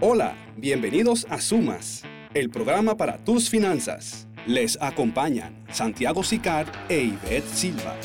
Hola, bienvenidos a Sumas, el programa para tus finanzas. Les acompañan Santiago Sicar e Ivette Silva.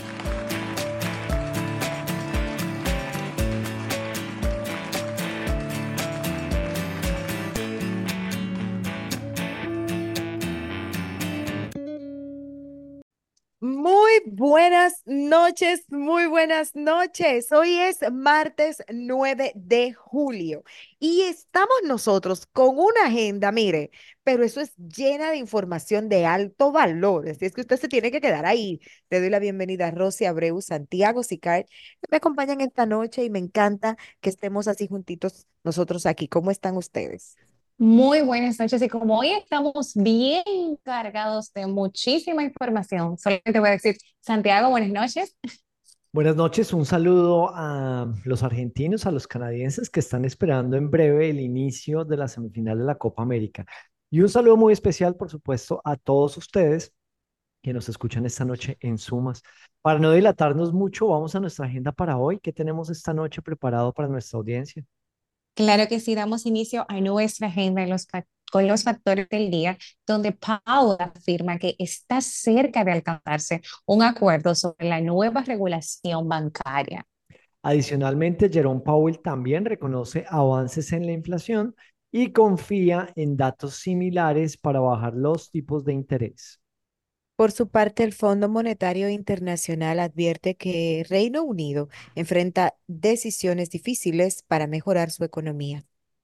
Muy buenas noches, muy buenas noches. Hoy es martes 9 de julio y estamos nosotros con una agenda, mire, pero eso es llena de información de alto valor, así es que usted se tiene que quedar ahí. Le doy la bienvenida a Rosy Abreu, Santiago Sicar, que me acompañan esta noche y me encanta que estemos así juntitos nosotros aquí. ¿Cómo están ustedes? Muy buenas noches y como hoy estamos bien cargados de muchísima información, solamente voy a decir, Santiago, buenas noches. Buenas noches, un saludo a los argentinos, a los canadienses que están esperando en breve el inicio de la semifinal de la Copa América. Y un saludo muy especial, por supuesto, a todos ustedes que nos escuchan esta noche en Sumas. Para no dilatarnos mucho, vamos a nuestra agenda para hoy. ¿Qué tenemos esta noche preparado para nuestra audiencia? Claro que sí, damos inicio a nuestra agenda con los factores del día, donde Powell afirma que está cerca de alcanzarse un acuerdo sobre la nueva regulación bancaria. Adicionalmente, Jerome Powell también reconoce avances en la inflación y confía en datos similares para bajar los tipos de interés. Por su parte, el Fondo Monetario Internacional advierte que Reino Unido enfrenta decisiones difíciles para mejorar su economía.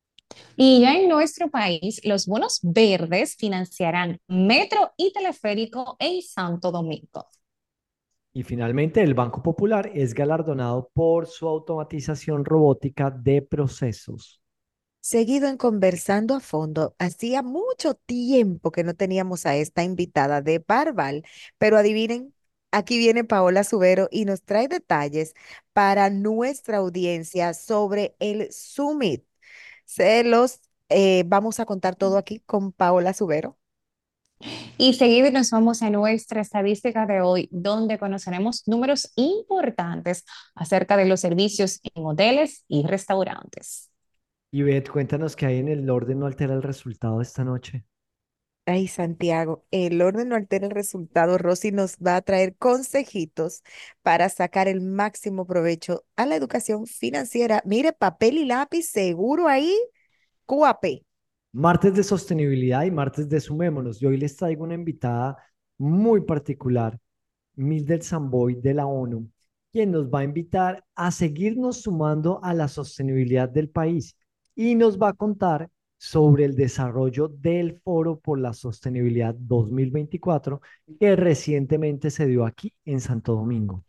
Y ya en nuestro país, los bonos verdes financiarán metro y teleférico en Santo Domingo. Y finalmente, el Banco Popular es galardonado por su automatización robótica de procesos. Seguido en Conversando a Fondo, hacía mucho tiempo que no teníamos a esta invitada de Parval, pero adivinen, aquí viene Paola Subero y nos trae detalles para nuestra audiencia sobre el Summit. Vamos a contar todo aquí con Paola Subero. Y seguido nos vamos a nuestra estadística de hoy, donde conoceremos números importantes acerca de los servicios en hoteles y restaurantes. Y Beth, cuéntanos qué hay en el orden no altera el resultado de esta noche. Ay, Santiago, el orden no altera el resultado. Rosy nos va a traer consejitos para sacar el máximo provecho a la educación financiera. Mire, papel y lápiz seguro ahí, QAP. Martes de sostenibilidad y martes de sumémonos. Y hoy les traigo una invitada muy particular, Mildred Samboy de la ONU, quien nos va a invitar a seguirnos sumando a la sostenibilidad del país y nos va a contar sobre el desarrollo del Foro por la Sostenibilidad 2024 que recientemente se dio aquí en Santo Domingo.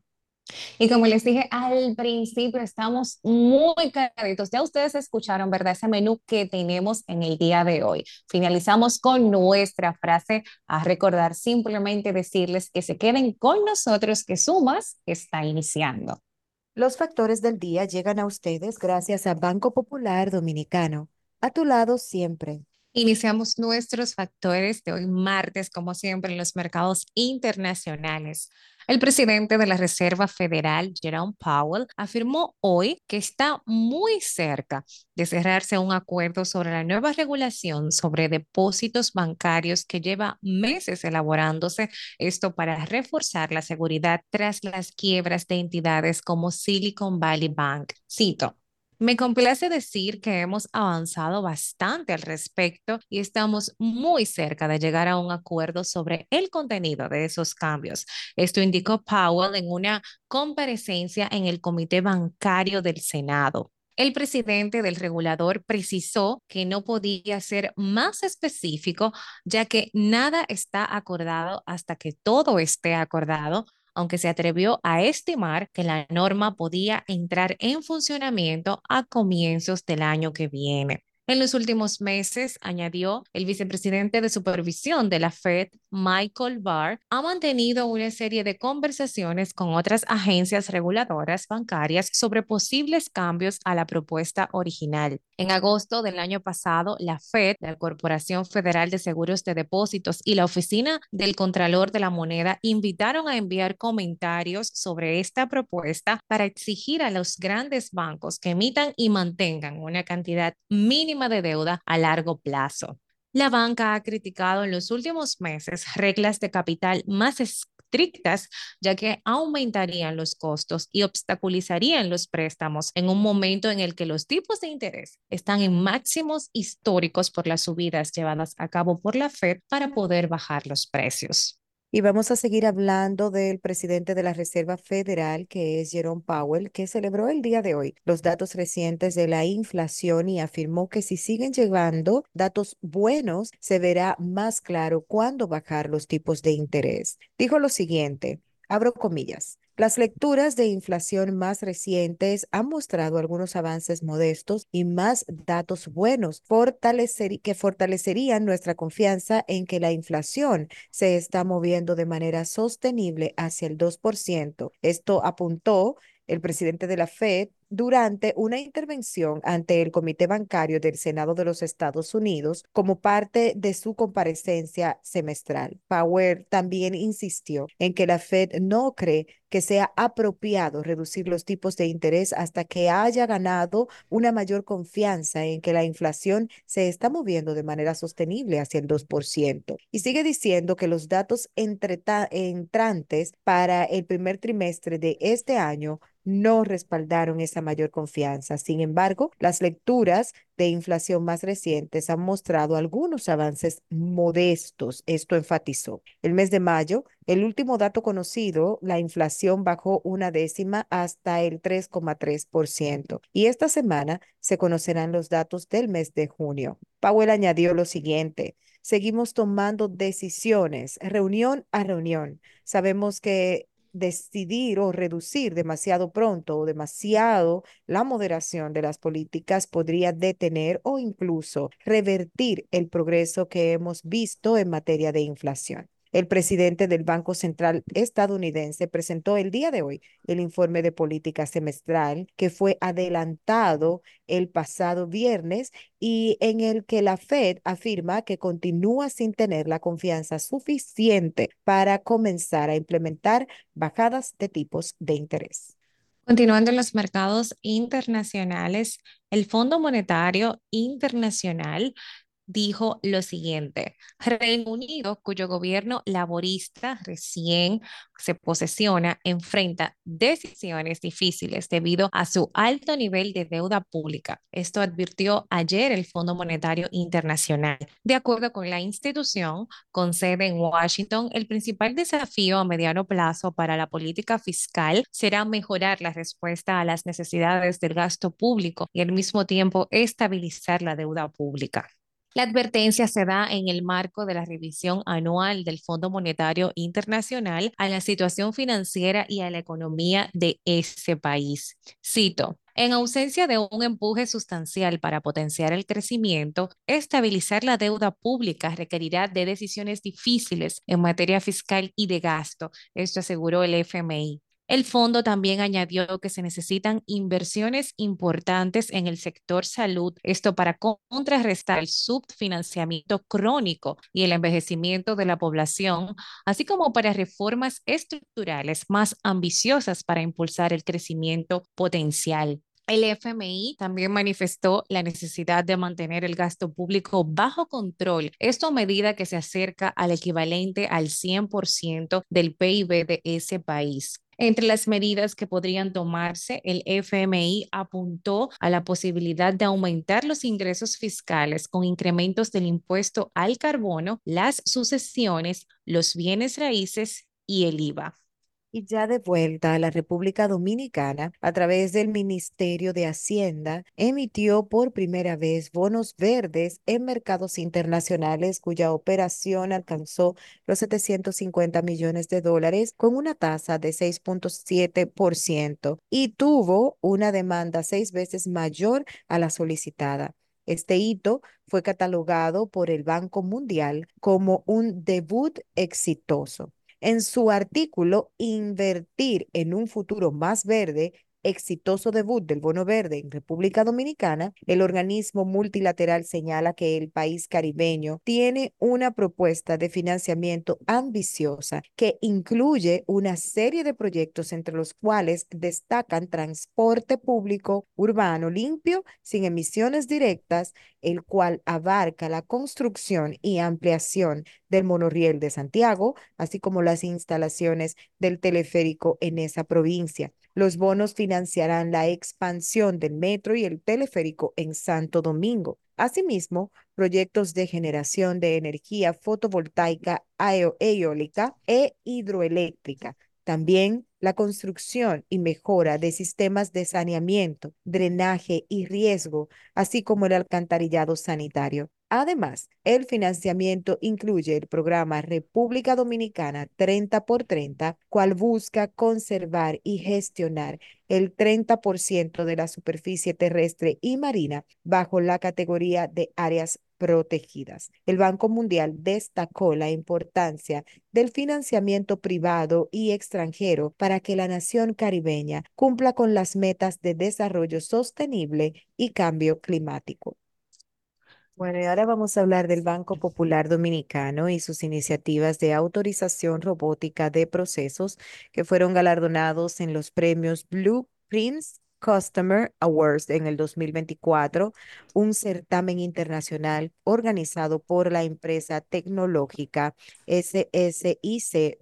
Y como les dije al principio, estamos muy cargaditos. Ya ustedes escucharon, ¿verdad? Ese menú que tenemos en el día de hoy. Finalizamos con nuestra frase a recordar, simplemente decirles que se queden con nosotros, que Sumas está iniciando. Los factores del día llegan a ustedes gracias a Banco Popular Dominicano. A tu lado siempre. Iniciamos nuestros factores de hoy martes, como siempre, en los mercados internacionales. El presidente de la Reserva Federal, Jerome Powell, afirmó hoy que está muy cerca de cerrarse un acuerdo sobre la nueva regulación sobre depósitos bancarios que lleva meses elaborándose, esto para reforzar la seguridad tras las quiebras de entidades como Silicon Valley Bank. Cito. Me complace decir que hemos avanzado bastante al respecto y estamos muy cerca de llegar a un acuerdo sobre el contenido de esos cambios. Esto indicó Powell en una comparecencia en el Comité Bancario del Senado. El presidente del regulador precisó que no podía ser más específico, ya que nada está acordado hasta que todo esté acordado, aunque se atrevió a estimar que la norma podía entrar en funcionamiento a comienzos del año que viene. En los últimos meses, añadió, el vicepresidente de supervisión de la Fed, Michael Barr, ha mantenido una serie de conversaciones con otras agencias reguladoras bancarias sobre posibles cambios a la propuesta original. En agosto del año pasado, la Fed, la Corporación Federal de Seguros de Depósitos y la Oficina del Contralor de la Moneda invitaron a enviar comentarios sobre esta propuesta para exigir a los grandes bancos que emitan y mantengan una cantidad mínima mínima de deuda a largo plazo. La banca ha criticado en los últimos meses reglas de capital más estrictas, ya que aumentarían los costos y obstaculizarían los préstamos en un momento en el que los tipos de interés están en máximos históricos por las subidas llevadas a cabo por la Fed para poder bajar los precios. Y vamos a seguir hablando del presidente de la Reserva Federal, que es Jerome Powell, que celebró el día de hoy los datos recientes de la inflación y afirmó que si siguen llegando datos buenos, se verá más claro cuándo bajar los tipos de interés. Dijo lo siguiente, abro comillas. Las lecturas de inflación más recientes han mostrado algunos avances modestos y más datos buenos que fortalecerían nuestra confianza en que la inflación se está moviendo de manera sostenible hacia el 2%. Esto apuntó el presidente de la Fed durante una intervención ante el Comité Bancario del Senado de los Estados Unidos como parte de su comparecencia semestral. Powell también insistió en que la Fed no cree que sea apropiado reducir los tipos de interés hasta que haya ganado una mayor confianza en que la inflación se está moviendo de manera sostenible hacia el 2%. Y sigue diciendo que los datos entrantes para el primer trimestre de este año no respaldaron esa mayor confianza. Sin embargo, las lecturas de inflación más recientes han mostrado algunos avances modestos. Esto enfatizó. El mes de mayo, el último dato conocido, la inflación bajó una décima hasta el 3,3%. Y esta semana se conocerán los datos del mes de junio. Powell añadió lo siguiente. Seguimos tomando decisiones, reunión a reunión. Sabemos que decidir o reducir demasiado pronto o demasiado la moderación de las políticas podría detener o incluso revertir el progreso que hemos visto en materia de inflación. El presidente del Banco Central estadounidense presentó el día de hoy el informe de política semestral que fue adelantado el pasado viernes y en el que la Fed afirma que continúa sin tener la confianza suficiente para comenzar a implementar bajadas de tipos de interés. Continuando en los mercados internacionales, el Fondo Monetario Internacional dijo lo siguiente: Reino Unido, cuyo gobierno laborista recién se posesiona, enfrenta decisiones difíciles debido a su alto nivel de deuda pública. Esto advirtió ayer el Fondo Monetario Internacional. De acuerdo con la institución, con sede en Washington, el principal desafío a mediano plazo para la política fiscal será mejorar la respuesta a las necesidades del gasto público y al mismo tiempo estabilizar la deuda pública. La advertencia se da en el marco de la revisión anual del Fondo Monetario Internacional a la situación financiera y a la economía de ese país. Cito: en ausencia de un empuje sustancial para potenciar el crecimiento, estabilizar la deuda pública requerirá de decisiones difíciles en materia fiscal y de gasto. Esto aseguró el FMI. El fondo también añadió que se necesitan inversiones importantes en el sector salud, esto para contrarrestar el subfinanciamiento crónico y el envejecimiento de la población, así como para reformas estructurales más ambiciosas para impulsar el crecimiento potencial. El FMI también manifestó la necesidad de mantener el gasto público bajo control, esto a medida que se acerca al equivalente al 100% del PIB de ese país. Entre las medidas que podrían tomarse, el FMI apuntó a la posibilidad de aumentar los ingresos fiscales con incrementos del impuesto al carbono, las sucesiones, los bienes raíces y el IVA. Y ya de vuelta a la República Dominicana, a través del Ministerio de Hacienda, emitió por primera vez bonos verdes en mercados internacionales cuya operación alcanzó los 750 millones de dólares con una tasa de 6,7% y tuvo una demanda 6 veces mayor a la solicitada. Este hito fue catalogado por el Banco Mundial como un debut exitoso. En su artículo Invertir en un futuro más verde, exitoso debut del bono verde en República Dominicana, el organismo multilateral señala que el país caribeño tiene una propuesta de financiamiento ambiciosa que incluye una serie de proyectos entre los cuales destacan transporte público urbano limpio, sin emisiones directas, el cual abarca la construcción y ampliación del monorriel de Santiago, así como las instalaciones del teleférico en esa provincia. Los bonos financiarán la expansión del metro y el teleférico en Santo Domingo. Asimismo, proyectos de generación de energía fotovoltaica, eólica e hidroeléctrica. También la construcción y mejora de sistemas de saneamiento, drenaje y riesgo, así como el alcantarillado sanitario. Además, el financiamiento incluye el programa República Dominicana 30 por 30, cual busca conservar y gestionar el 30% de la superficie terrestre y marina bajo la categoría de áreas protegidas. El Banco Mundial destacó la importancia del financiamiento privado y extranjero para que la nación caribeña cumpla con las metas de desarrollo sostenible y cambio climático. Bueno, y ahora vamos a hablar del Banco Popular Dominicano y sus iniciativas de autorización robótica de procesos que fueron galardonados en los premios Blueprints Customer Awards en el 2024, un certamen internacional organizado por la empresa tecnológica SSIC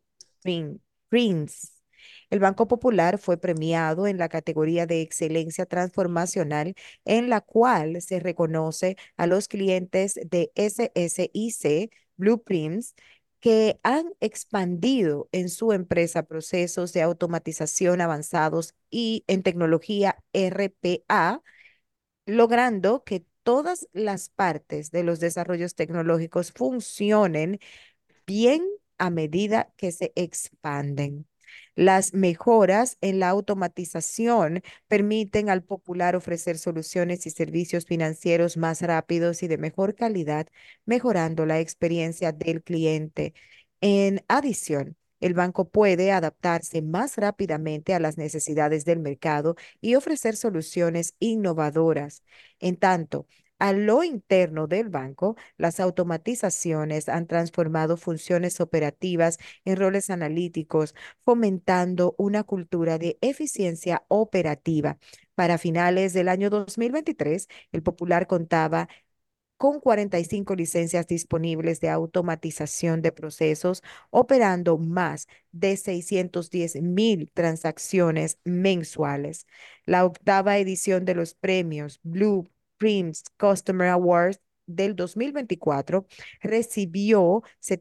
Blueprints. El Banco Popular fue premiado en la categoría de excelencia transformacional, en la cual se reconoce a los clientes de SSIC Blueprints que han expandido en su empresa procesos de automatización avanzados y en tecnología RPA, logrando que todas las partes de los desarrollos tecnológicos funcionen bien a medida que se expanden. Las mejoras en la automatización permiten al Popular ofrecer soluciones y servicios financieros más rápidos y de mejor calidad, mejorando la experiencia del cliente. En adición, el banco puede adaptarse más rápidamente a las necesidades del mercado y ofrecer soluciones innovadoras. En tanto, a lo interno del banco, las automatizaciones han transformado funciones operativas en roles analíticos, fomentando una cultura de eficiencia operativa. Para finales del año 2023, el Popular contaba con 45 licencias disponibles de automatización de procesos, operando más de 610,000 transacciones mensuales. La octava edición de los premios Blueprints Customer Awards del 2024 recibió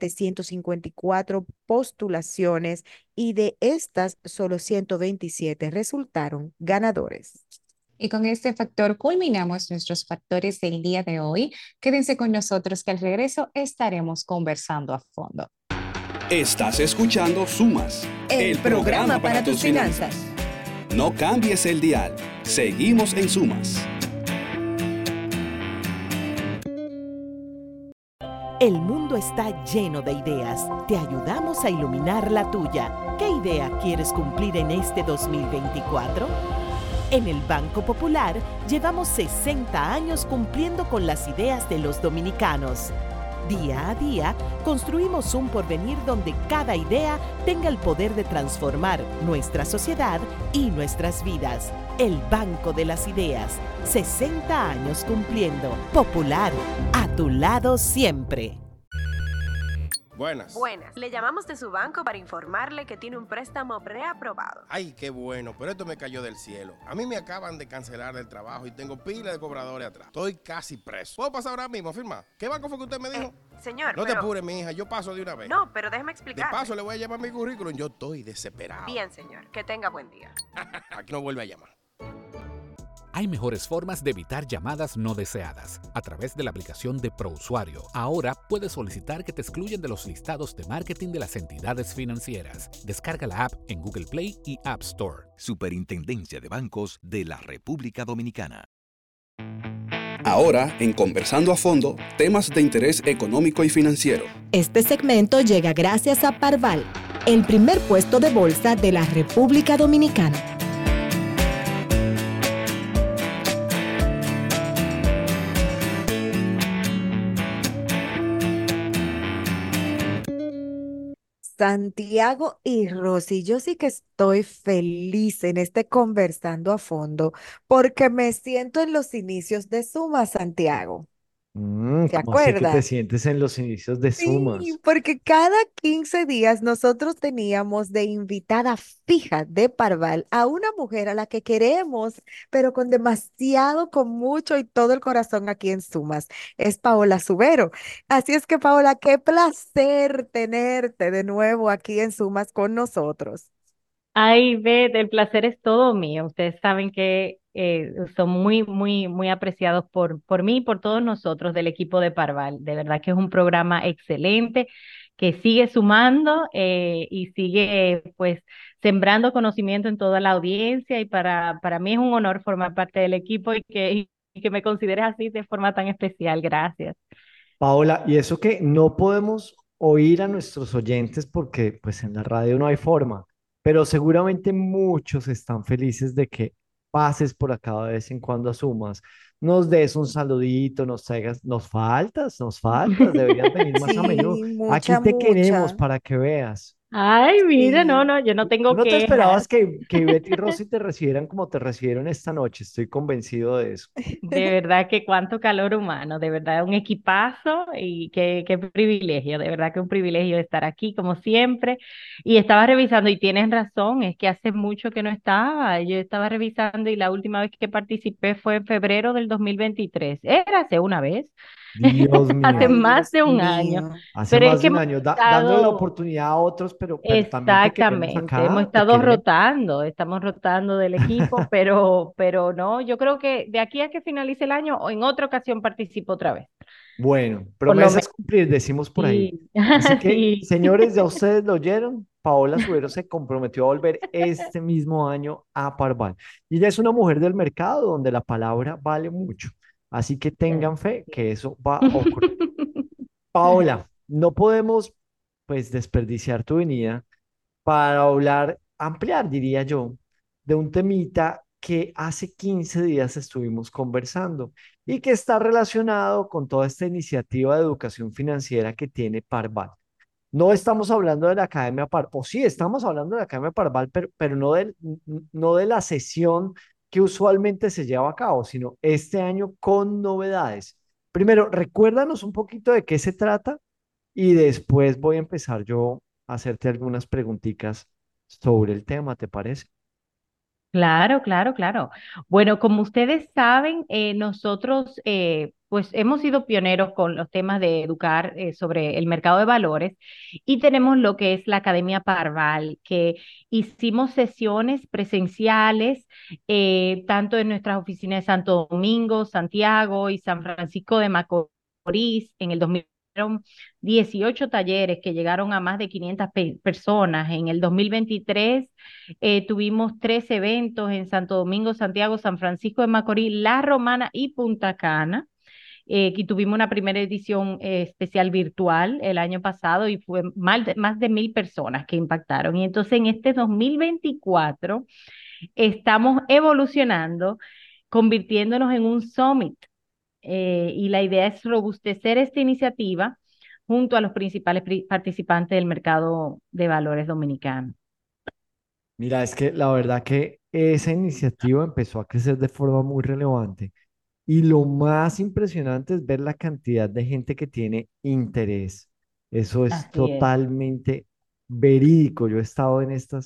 754 postulaciones y de estas solo 127 resultaron ganadores. Y con este factor culminamos nuestros factores del día de hoy. Quédense con nosotros que al regreso estaremos conversando a fondo. Estás escuchando Sumas, El programa para tus finanzas. No cambies el dial. Seguimos en Sumas. El mundo está lleno de ideas. Te ayudamos a iluminar la tuya. ¿Qué idea quieres cumplir en este 2024? En el Banco Popular llevamos 60 años cumpliendo con las ideas de los dominicanos. Día a día, construimos un porvenir donde cada idea tenga el poder de transformar nuestra sociedad y nuestras vidas. El Banco de las Ideas, 60 años cumpliendo. Popular, a tu lado siempre. Buenas. Buenas. Le llamamos de su banco para informarle que tiene un préstamo preaprobado. Ay, qué bueno, pero esto me cayó del cielo. A mí me acaban de cancelar del trabajo y tengo pila de cobradores atrás. Estoy casi preso. ¿Puedo pasar ahora mismo a firmar? ¿Qué banco fue que usted me dijo? Señor, No te apures, mi hija, yo paso de una vez. No, pero déjeme De explicar. paso le voy a llevar mi currículum, yo estoy desesperado. Bien, señor. Que tenga buen día. Aquí no vuelve a llamar. Hay mejores formas de evitar llamadas no deseadas. A través de la aplicación de ProUsuario, ahora puedes solicitar que te excluyan de los listados de marketing de las entidades financieras. Descarga la app en Google Play y App Store. Superintendencia de Bancos de la República Dominicana. Ahora, en Conversando a Fondo, temas de interés económico y financiero. Este segmento llega gracias a Parval, el primer puesto de bolsa de la República Dominicana. Santiago y Rosy, yo sí que estoy feliz en este conversando a fondo porque me siento en los inicios de Suma, Santiago. ¿Se ¿Cómo así que te acuerda? sientes en los inicios de Sí, Sumas? porque cada 15 días nosotros teníamos de invitada fija de Parval a una mujer a la que queremos, pero con demasiado, con mucho y todo el corazón aquí en Sumas. Es Paola Subero. Así es que, Paola, qué placer tenerte de nuevo aquí en Sumas con nosotros. Ay, Beth, el placer es todo mío. Ustedes saben que son muy, muy, muy apreciados por mí y por todos nosotros del equipo de Parval. De verdad que es un programa excelente que sigue sumando y sigue pues sembrando conocimiento en toda la audiencia y para mí es un honor formar parte del equipo y que me consideres así de forma tan especial. Gracias. Paola, y eso que no podemos oír a nuestros oyentes porque pues en la radio no hay forma, pero seguramente muchos están felices de que pases por acá de vez en cuando a Sumas, nos des un saludito, nos traigas, nos faltas, deberías venir más a menudo. Sí, Aquí mucha, te queremos mucha. para que veas. Ay, mira, no, Sí. no, yo no ¿Tú tengo no te quejas. esperabas que Ivette y Rosy te recibieran como te recibieron esta noche? Estoy convencido de eso. De verdad que cuánto calor humano, de verdad un equipazo y qué privilegio, de verdad que un privilegio estar aquí como siempre. Y estaba revisando y tienes razón, es que hace mucho que no estaba, yo estaba revisando y la última vez que participé fue en febrero del 2023, era hace una vez, Dios hace mío. Ay, más Dios de un año, mío. Hace pero es más que de un hemos año, dándole la estado. oportunidad a otros, pero también te queremos Exactamente, hemos acá, te estado queremos. rotando, estamos rotando del equipo, pero no, yo creo que de aquí a que finalice el año o en otra ocasión participo otra vez, Bueno, por lo menos. promesas cumplir, decimos por ahí. Sí, Así que, sí, señores, ya ustedes lo oyeron, Paola Subero se comprometió a volver este mismo año a Parval. Y ella es una mujer del mercado donde la palabra vale mucho. Así que tengan fe que eso va a ocurrir. Paola, no podemos pues desperdiciar tu venida para hablar, ampliar, diría yo, de un temita que hace 15 días estuvimos conversando y que está relacionado con toda esta iniciativa de educación financiera que tiene Parval. No estamos hablando de la Academia Parval, o sí, estamos hablando de la Academia Parval, pero no de la sesión que usualmente se lleva a cabo, sino este año con novedades. Primero, recuérdanos un poquito de qué se trata y después voy a empezar yo a hacerte algunas preguntitas sobre el tema, ¿te parece? claro, claro, claro. Bueno, como ustedes saben, nosotros pues hemos sido pioneros con los temas de educar sobre el mercado de valores y tenemos lo que es la Academia Parval, que hicimos sesiones presenciales tanto en nuestras oficinas de Santo Domingo, Santiago y San Francisco de Macorís en el 2000. Fueron 18 talleres que llegaron a más de 500 personas. En el 2023 tuvimos 3 eventos en Santo Domingo, Santiago, San Francisco de Macorís, La Romana y Punta Cana. Y tuvimos una primera edición especial virtual el año pasado y fue más de 1.000 personas que impactaron. Y entonces en este 2024 estamos evolucionando, convirtiéndonos en un summit. Y la idea es robustecer esta iniciativa junto a los principales participantes del mercado de valores dominicano. Mira, es que la verdad que esa iniciativa empezó a crecer de forma muy relevante y lo más impresionante es ver la cantidad de gente que tiene interés. Eso es Así es. totalmente verídico. Yo he estado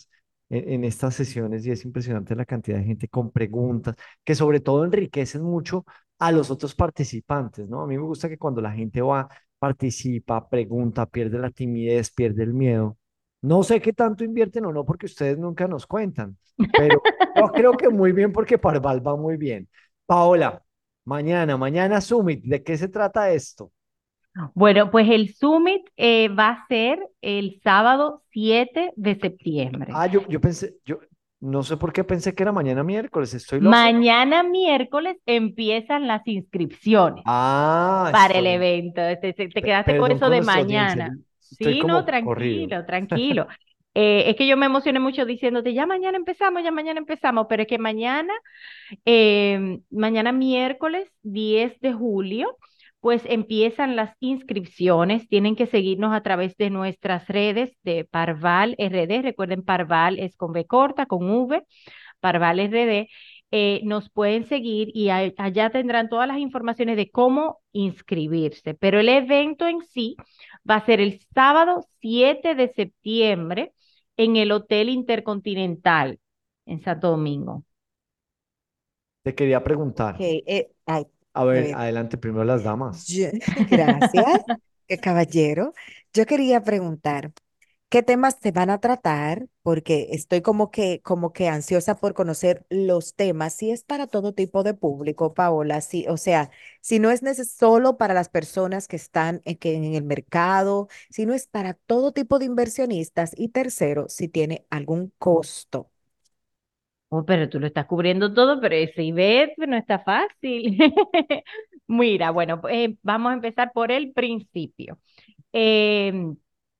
en estas sesiones y es impresionante la cantidad de gente con preguntas que sobre todo enriquecen mucho a los otros participantes, ¿no? A mí me gusta que cuando la gente va, participa, pregunta, pierde la timidez, pierde el miedo. No sé qué tanto invierten o no porque ustedes nunca nos cuentan, pero yo creo que muy bien porque Parval va muy bien. Paola, mañana Summit, ¿de qué se trata esto? Bueno, pues el Summit va a ser el sábado 7 de septiembre. Yo pensé, yo no sé por qué pensé que era mañana miércoles, ¿estoy loco? Mañana miércoles empiezan las inscripciones para el Estoy, evento. Te quedaste con perdón eso con de nuestra audiencia, mañana. estoy Sí, no, como corrido. tranquilo, tranquilo. Es que yo me emocioné mucho diciéndote, ya mañana empezamos, pero es que mañana miércoles 10 de julio, pues empiezan las inscripciones. Tienen que seguirnos a través de nuestras redes de Parval RD. Recuerden, Parval es con B corta, con V, Parval RD. Nos pueden seguir y allá tendrán todas las informaciones de cómo inscribirse. Pero el evento en sí va a ser el sábado 7 de septiembre en el Hotel Intercontinental en Santo Domingo. Te quería preguntar. Ay, A a ver, ver, adelante, primero las damas. gracias, caballero. Yo quería preguntar, ¿qué temas se van a tratar? Porque estoy como que ansiosa por conocer los temas. Si es para todo tipo de público, Paola, sí, o sea, si no es solo para las personas que están en el mercado, si no es para todo tipo de inversionistas. Y tercero, si tiene algún costo. Oh, pero tú lo estás cubriendo todo, pero ese IBET no está fácil. Mira, bueno, vamos a empezar por el principio. Em,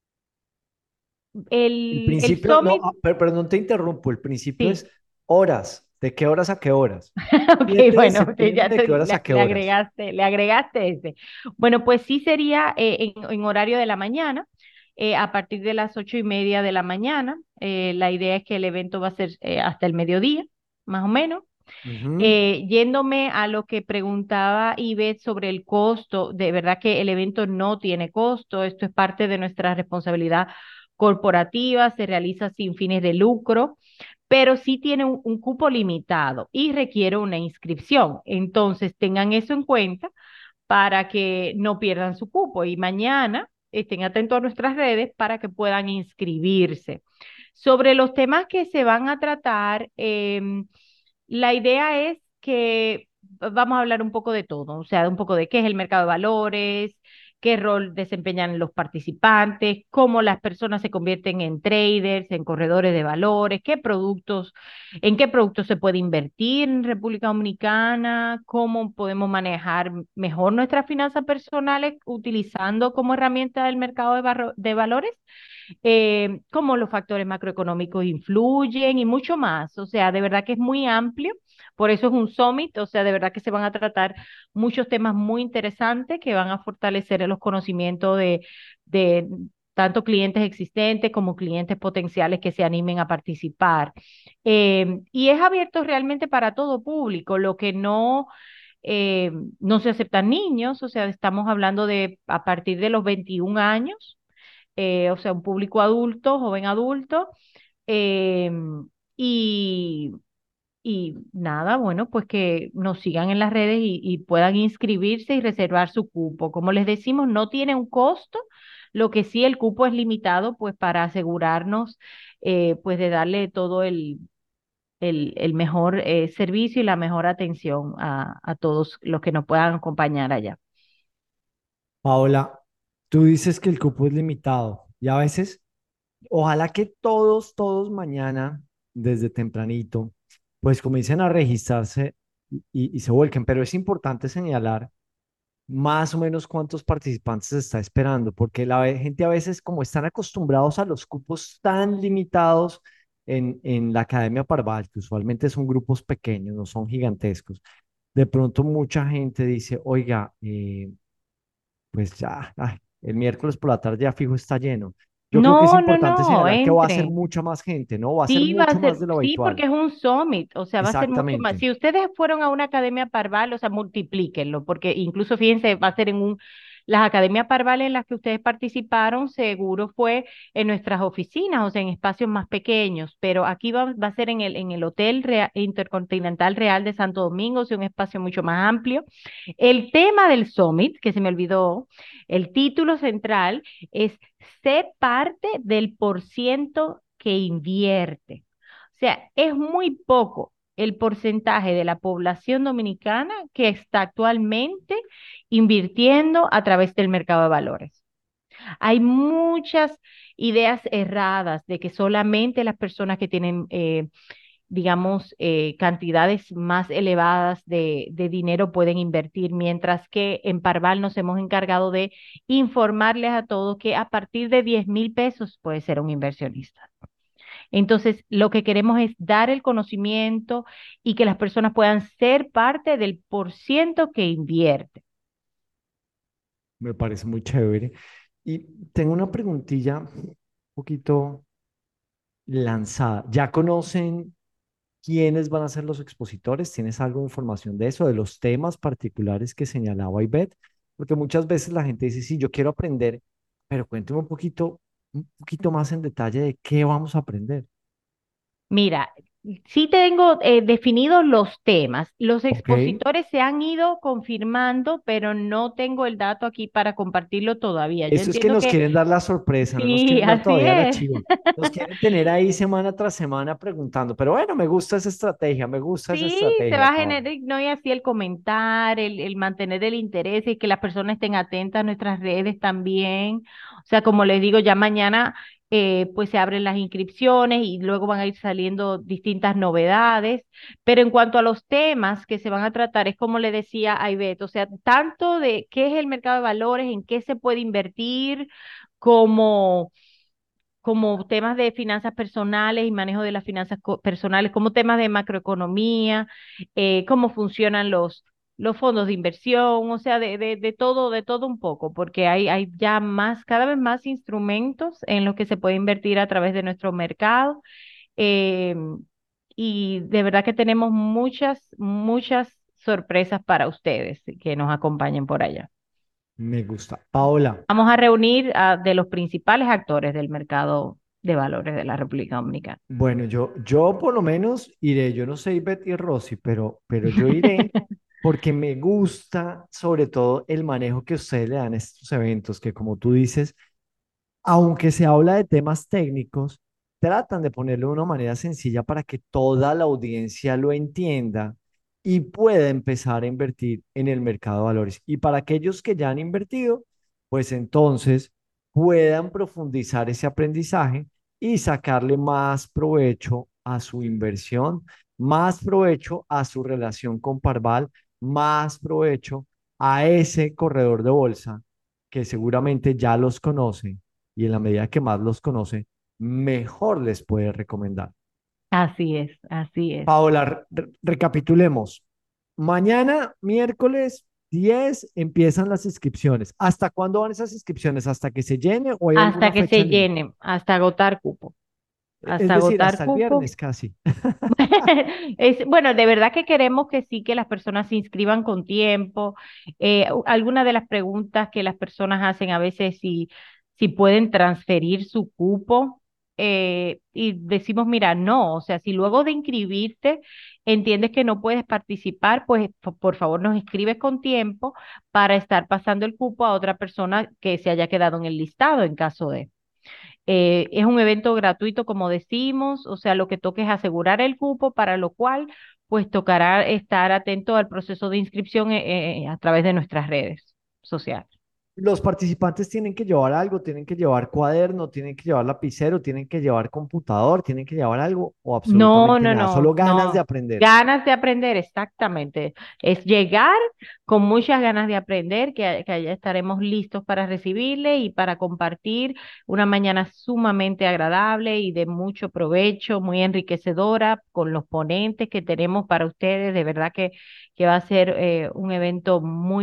El el principio, no, Summit, pero no te interrumpo, el principio sí. es horas. ¿De qué horas a qué horas? Ok, 7 de bueno, ok, septiembre, ya ¿de qué horas a qué horas? le agregaste ese. Bueno, pues sí sería en horario de la mañana, a partir de las 8:30 de la mañana. La idea es que el evento va a ser hasta el mediodía, más o menos. Ujú. Yéndome a lo que preguntaba Ivette sobre el costo, de verdad que el evento no tiene costo, esto es parte de nuestra responsabilidad corporativa, se realiza sin fines de lucro, pero sí tiene un cupo limitado y requiere una inscripción. Entonces, tengan eso en cuenta para que no pierdan su cupo y mañana estén atentos a nuestras redes para que puedan inscribirse. Sobre los temas que se van a tratar, la idea es que vamos a hablar un poco de todo, o sea, un poco de qué es el mercado de valores, qué rol desempeñan los participantes, cómo las personas se convierten en traders, en corredores de valores, en qué productos se puede invertir en República Dominicana, cómo podemos manejar mejor nuestras finanzas personales utilizando como herramienta el mercado de valores, cómo los factores macroeconómicos influyen y mucho más. O sea, de verdad que es muy amplio, por eso es un summit, o sea, de verdad que se van a tratar muchos temas muy interesantes que van a fortalecer los conocimientos de tanto clientes existentes como clientes potenciales que se animen a participar. Y es abierto realmente para todo público, lo que no se aceptan niños, o sea, estamos hablando de a partir de los 21 años, o sea, un público adulto, joven adulto, eh, y, y nada, bueno, pues que nos sigan en las redes y puedan inscribirse y reservar su cupo. Como les decimos, no tiene un costo, lo que sí el cupo es limitado, pues para asegurarnos, pues de darle todo el mejor servicio y la mejor atención a todos los que nos puedan acompañar allá. Paola, tú dices que el cupo es limitado y a veces, ojalá que todos mañana, desde tempranito, pues comiencen a registrarse y se vuelquen, pero es importante señalar más o menos cuántos participantes se está esperando, porque gente a veces como están acostumbrados a los cupos tan limitados en la Academia Parval, que usualmente son grupos pequeños, no son gigantescos, de pronto mucha gente dice, oiga, pues ya, ay, el miércoles por la tarde ya fijo está lleno. Yo creo que es No, no, importante no, señalar que va a ser entre. mucha más gente, ¿no? Va a ser Sí, va a mucho más ser, de lo sí, habitual. porque es un summit, o sea, va a ser mucho más. Exactamente. Si ustedes fueron a una academia Parval, o sea, multiplíquenlo, porque incluso fíjense, va a ser las academias Parval en las que ustedes participaron, seguro fue en nuestras oficinas, o sea, en espacios más pequeños, pero aquí va a ser en el Hotel Intercontinental Real de Santo Domingo, o sea, un espacio mucho más amplio. El tema del summit, que se me olvidó, el título central es Sé parte del porciento que invierte. O sea, es muy poco el porcentaje de la población dominicana que está actualmente invirtiendo a través del mercado de valores. Hay muchas ideas erradas de que solamente las personas que tienen, digamos, cantidades más elevadas de dinero pueden invertir, mientras que en Parval nos hemos encargado de informarles a todos que a partir de 10,000 pesos puede ser un inversionista. Entonces, lo que queremos es dar el conocimiento y que las personas puedan ser parte del porciento que invierte. Me parece muy chévere. Y tengo una preguntilla un poquito lanzada. ¿Ya conocen quiénes van a ser los expositores? ¿Tienes algo de información de eso, de los temas particulares que señalaba Ivette? Porque muchas veces la gente dice, sí, yo quiero aprender, pero cuénteme un poquito más en detalle de qué vamos a aprender. Mira, sí tengo definidos los temas. Los Ok. expositores se han ido confirmando, pero no tengo el dato aquí para compartirlo todavía. Yo Eso es que entiendo nos que quieren dar la sorpresa, no nos sí, quieren dar así todavía la es. chiva. Nos quieren tener ahí semana tras semana preguntando, pero bueno, me gusta esa estrategia, me gusta esa Sí, se estrategia, va a Paola. generar, no, y así el comentar, el mantener el interés y que las personas estén atentas a nuestras redes también. O sea, como les digo, ya mañana pues se abren las inscripciones y luego van a ir saliendo distintas novedades. Pero en cuanto a los temas que se van a tratar, es como le decía a Ivette, o sea, tanto de qué es el mercado de valores, en qué se puede invertir, como como temas de finanzas personales y manejo de las finanzas personales, como temas de macroeconomía, cómo funcionan los fondos de inversión, o sea, de todo un poco, porque hay ya más, cada vez más instrumentos en los que se puede invertir a través de nuestro mercado. eh, y de verdad que tenemos muchas sorpresas para ustedes que nos acompañen por allá. Me gusta. Paola, Vamos a reunir a de los principales actores del mercado de valores de la República Dominicana. bueno, yo por lo menos iré, yo no sé Betty Rossi, pero yo iré porque me gusta sobre todo el manejo que ustedes le dan a estos eventos, que como tú dices, aunque se habla de temas técnicos, tratan de ponerlo de una manera sencilla para que toda la audiencia lo entienda y pueda empezar a invertir en el mercado de valores. Y para aquellos que ya han invertido, pues entonces puedan profundizar ese aprendizaje y sacarle más provecho a su inversión, más provecho a su relación con Parval, más provecho a ese corredor de bolsa que seguramente ya los conoce y en la medida que más los conoce, mejor les puede recomendar. Así es, así es. Paola, recapitulemos. Mañana, miércoles 10, empiezan las inscripciones. ¿Hasta cuándo van esas inscripciones? ¿Hasta que se llene o hay Hasta alguna que fecha se límite? llene, hasta agotar cupo, Es hasta decir, agotar hasta el cupo. viernes casi. Bueno, de verdad que queremos que sí, que las personas se inscriban con tiempo. Algunas de las preguntas que las personas hacen a veces si pueden transferir su cupo y decimos, mira, no, o sea, si luego de inscribirte entiendes que no puedes participar, pues por favor nos escribes con tiempo para estar pasando el cupo a otra persona que se haya quedado en el listado en caso de. Es un evento gratuito, como decimos, o sea, lo que toca es asegurar el cupo, para lo cual, pues tocará estar atento al proceso de inscripción a través de nuestras redes sociales. Los participantes tienen que llevar algo, tienen que llevar cuaderno, tienen que llevar lapicero, tienen que llevar computador, tienen que llevar algo o No, absolutamente no, nada, solo no, ganas de no. aprender. Ganas de aprender, exactamente. Es llegar con muchas ganas de aprender, que allá estaremos listos para recibirle y para compartir una mañana sumamente agradable y de mucho provecho, muy enriquecedora con los ponentes que tenemos para ustedes. De verdad que va a ser un evento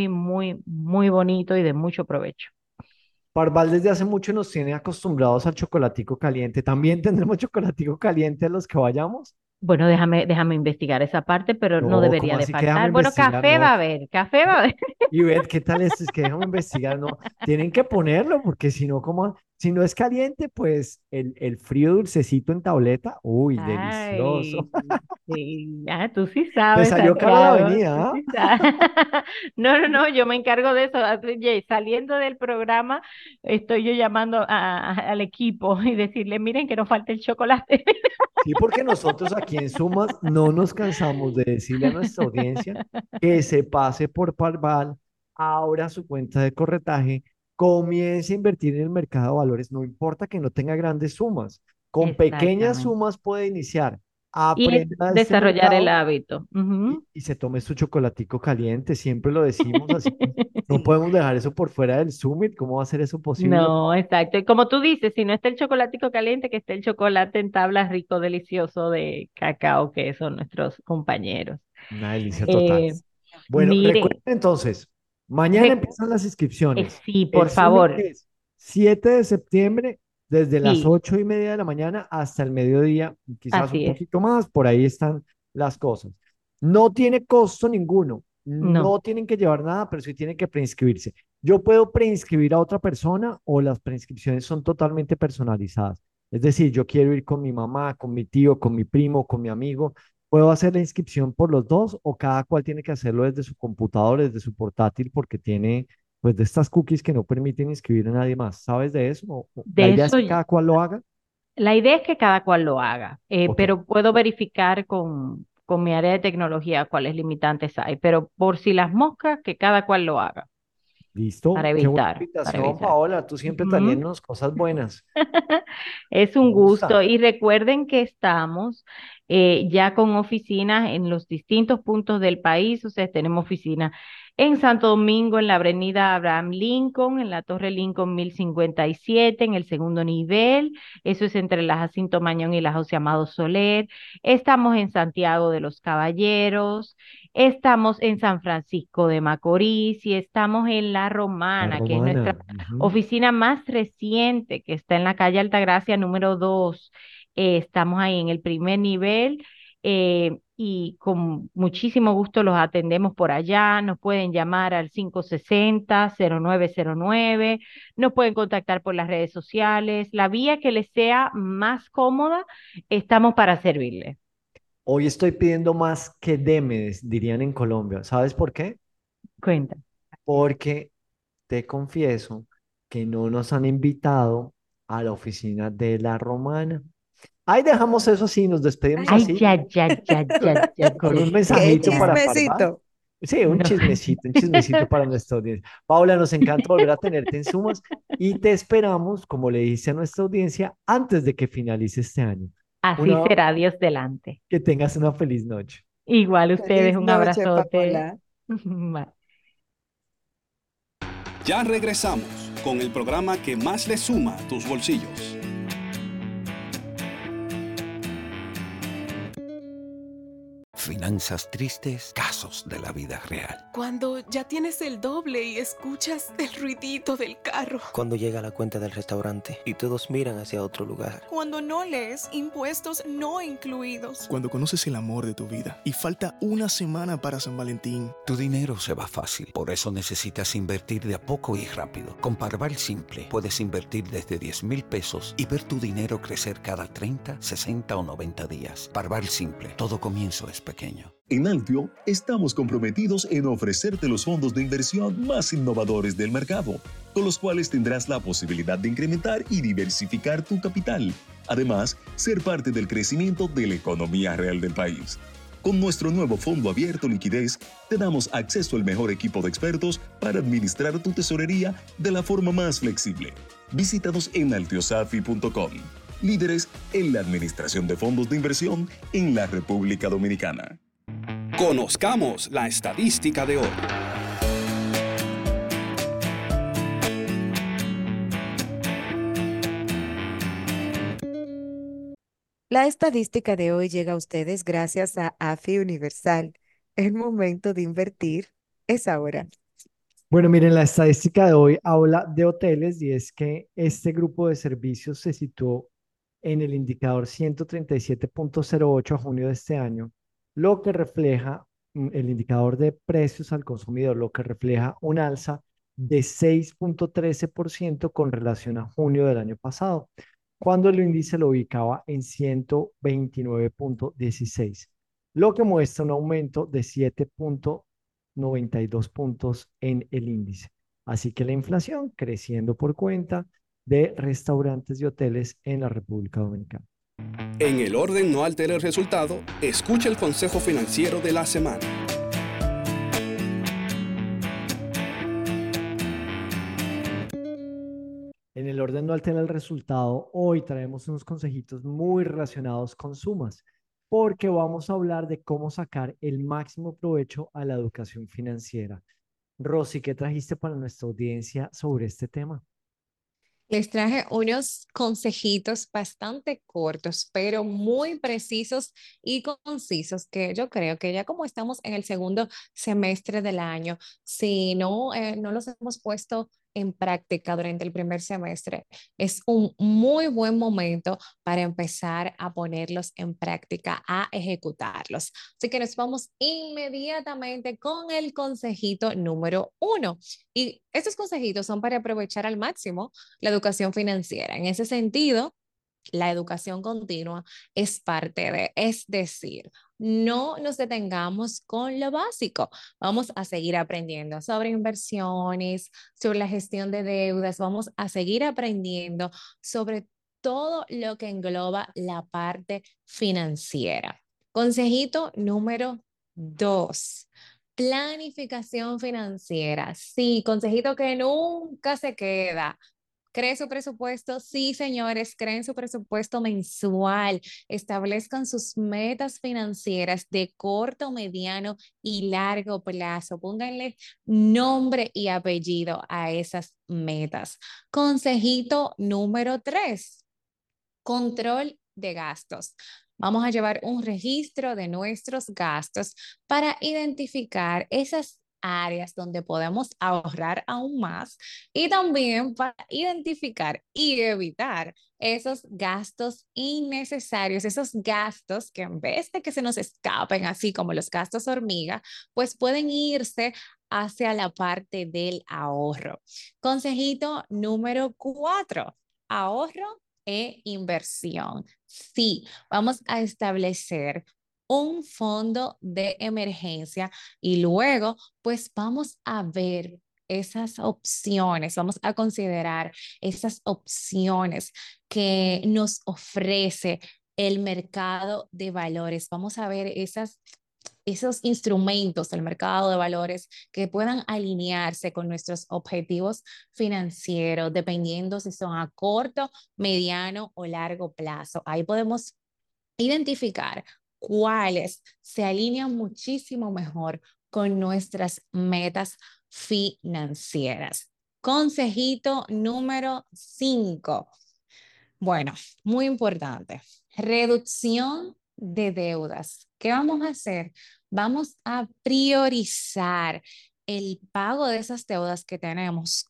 muy bonito y de mucho provecho. Parval desde hace mucho nos tiene acostumbrados al chocolatico caliente. ¿También tendremos chocolatico caliente a los que vayamos? Bueno, déjame investigar esa parte, pero no No, debería ¿cómo de así que déjame faltar. Bueno, investigar? café va No. a haber, café va a haber. Y ver qué tal esto, es que déjame investigar. No, tienen que ponerlo porque si no, como, si no es caliente, pues el frío dulcecito en tableta, uy, delicioso. Ay, sí, tú sí Te sabes, salió cara la Santiago, tú avenida, ¿ah? sí sabes. No, no, no, yo me encargo de eso. Oye, saliendo del programa, estoy yo llamando al equipo y decirle, miren que no falte el chocolate. Sí, porque nosotros aquí en Sumas no nos cansamos de decirle a nuestra audiencia que se pase por Parval, abra su cuenta de corretaje, comience a invertir en el mercado de valores, no importa que no tenga grandes sumas, con pequeñas Exactamente. sumas puede iniciar, Y aprenda de este desarrollar el mercado hábito. Ujú. y se tome su chocolatico caliente, siempre lo decimos así, que no podemos dejar eso por fuera del Summit, ¿cómo va a ser eso posible? No, exacto. Y como tú dices, si no está el chocolatico caliente, que esté el chocolate en tabla rico, delicioso de cacao, que son nuestros compañeros. Una delicia total. Eh, Bueno, recuerden Miren, entonces. Mañana Recu- empiezan las inscripciones. sí, El por Zoom favor, es 7 de septiembre, desde las sí, 8:30 de la mañana hasta el mediodía, quizás un así es. poquito más, por ahí están las cosas. No tiene costo ninguno, No. no tienen que llevar nada, pero sí tienen que preinscribirse. Yo puedo preinscribir a otra persona o las preinscripciones son totalmente personalizadas. Es decir, yo quiero ir con mi mamá, con mi tío, con mi primo, con mi amigo. ¿Puedo hacer la inscripción por los dos o cada cual tiene que hacerlo desde su computador, desde su portátil, porque tiene pues de estas cookies que no permiten inscribir a nadie más? ¿Sabes de eso? La De idea es eso, que cada cual lo haga. la idea es que cada cual lo haga, Ok, pero puedo verificar con mi área de tecnología cuáles limitantes hay, pero por si las moscas, que cada cual lo haga, listo. para Qué buena evitar, para invitación, evitar. Paola. Tú siempre Ujú. trayéndonos cosas buenas. Es Me un gusto gusta. y recuerden que estamos ya con oficinas en los distintos puntos del país, o sea, tenemos oficinas en Santo Domingo, en la avenida Abraham Lincoln, en la Torre Lincoln 1057, en el segundo nivel, eso es entre la Jacinto Mañón y la José Amado Soler. Estamos en Santiago de los Caballeros, estamos en San Francisco de Macorís y estamos en La La Romana, que es nuestra romana. Ujú. oficina más reciente, que está en la calle Altagracia número 2. Estamos ahí en el primer nivel y con muchísimo gusto los atendemos por allá. Nos pueden llamar al 560-0909, nos pueden contactar por las redes sociales. La vía que les sea más cómoda, estamos para servirles. Hoy estoy pidiendo más que deme, dirían en Colombia. ¿Sabes por qué? Cuenta. Porque te confieso que no nos han invitado a la oficina de la romana. Ahí dejamos eso así, nos despedimos Ay, así, ya, ya, ya, ya, ya, con ya, un ya, Qué mensajito ya. para Parvati. chismecito. Sí, No. un chismecito para nuestra audiencia. Paula, nos encanta volver a tenerte en Sumas y te esperamos, como le dice a nuestra audiencia, antes de que finalice este año. Así Una, será, Dios delante. que tengas una feliz noche. Igual ustedes, Feliz un noche, abrazote. Paola. Bye. Ya regresamos con el programa que más le suma a tus bolsillos. Finanzas tristes, casos de la vida real. Cuando ya tienes el doble y escuchas el ruidito del carro. Cuando llega la cuenta del restaurante y todos miran hacia otro lugar. Cuando no lees impuestos no incluidos. Cuando conoces el amor de tu vida y falta una semana para San Valentín. Tu dinero se va fácil, por eso necesitas invertir de a poco y rápido. Con Parval Simple puedes invertir desde 10,000 pesos y ver tu dinero crecer cada 30, 60 o 90 días. Parval Simple, todo comienzo es pequeño. En Altio estamos comprometidos en ofrecerte los fondos de inversión más innovadores del mercado, con los cuales tendrás la posibilidad de incrementar y diversificar tu capital. Además, ser parte del crecimiento de la economía real del país. Con nuestro nuevo fondo abierto liquidez, te damos acceso al mejor equipo de expertos para administrar tu tesorería de la forma más flexible. Visítanos en altiosafi.com. Líderes en la administración de fondos de inversión en la República Dominicana. Conozcamos la estadística de hoy. La estadística de hoy llega a ustedes gracias a AFI Universal. El momento de invertir es ahora. Bueno, miren, la estadística de hoy habla de hoteles y es que este grupo de servicios se situó en el indicador 137,08 a junio de este año, lo que refleja el indicador de precios al consumidor, lo que refleja un alza de 6,13% con relación a junio del año pasado, cuando el índice lo ubicaba en 129,16, lo que muestra un aumento de 7,92 puntos en el índice. Así que la inflación creciendo por cuenta de restaurantes y hoteles en la República Dominicana. En el orden no altere el resultado, escucha el consejo financiero de la semana. En el orden no altera el resultado, hoy traemos unos consejitos muy relacionados con sumas, porque vamos a hablar de cómo sacar el máximo provecho a la educación financiera. Rosy, ¿qué trajiste para nuestra audiencia sobre este tema? Les traje unos consejitos bastante cortos, pero muy precisos y concisos, que yo creo que ya como estamos en el segundo semestre del año, si no los hemos puesto en práctica durante el primer semestre, es un muy buen momento para empezar a ponerlos en práctica, a ejecutarlos. Así que nos vamos inmediatamente con el consejito número 1. Y estos consejitos son para aprovechar al máximo la educación financiera. En ese sentido, la educación continua es parte de, es decir, no nos detengamos con lo básico. Vamos a seguir aprendiendo sobre inversiones, sobre la gestión de deudas, vamos a seguir aprendiendo sobre todo lo que engloba la parte financiera. Consejito número 2. Planificación financiera. Sí, consejito que nunca se queda. ¿Cree su presupuesto? Sí, señores, creen su presupuesto mensual. Establezcan sus metas financieras de corto, mediano y largo plazo. Pónganle nombre y apellido a esas metas. Consejito número 3. Control de gastos. Vamos a llevar un registro de nuestros gastos para identificar esas áreas donde podemos ahorrar aún más y también para identificar y evitar esos gastos innecesarios, esos gastos que en vez de que se nos escapen, así como los gastos hormiga, pues pueden irse hacia la parte del ahorro. Consejito número 4, ahorro e inversión. Sí, vamos a establecer un fondo de emergencia y luego pues vamos a ver esas opciones, vamos a considerar esas opciones que nos ofrece el mercado de valores. Vamos a ver esos instrumentos del mercado de valores que puedan alinearse con nuestros objetivos financieros, dependiendo si son a corto, mediano o largo plazo. Ahí podemos identificar cuáles se alinean muchísimo mejor con nuestras metas financieras. Consejito número 5. Bueno, muy importante. Reducción de deudas. ¿Qué vamos a hacer? Vamos a priorizar el pago de esas deudas que tenemos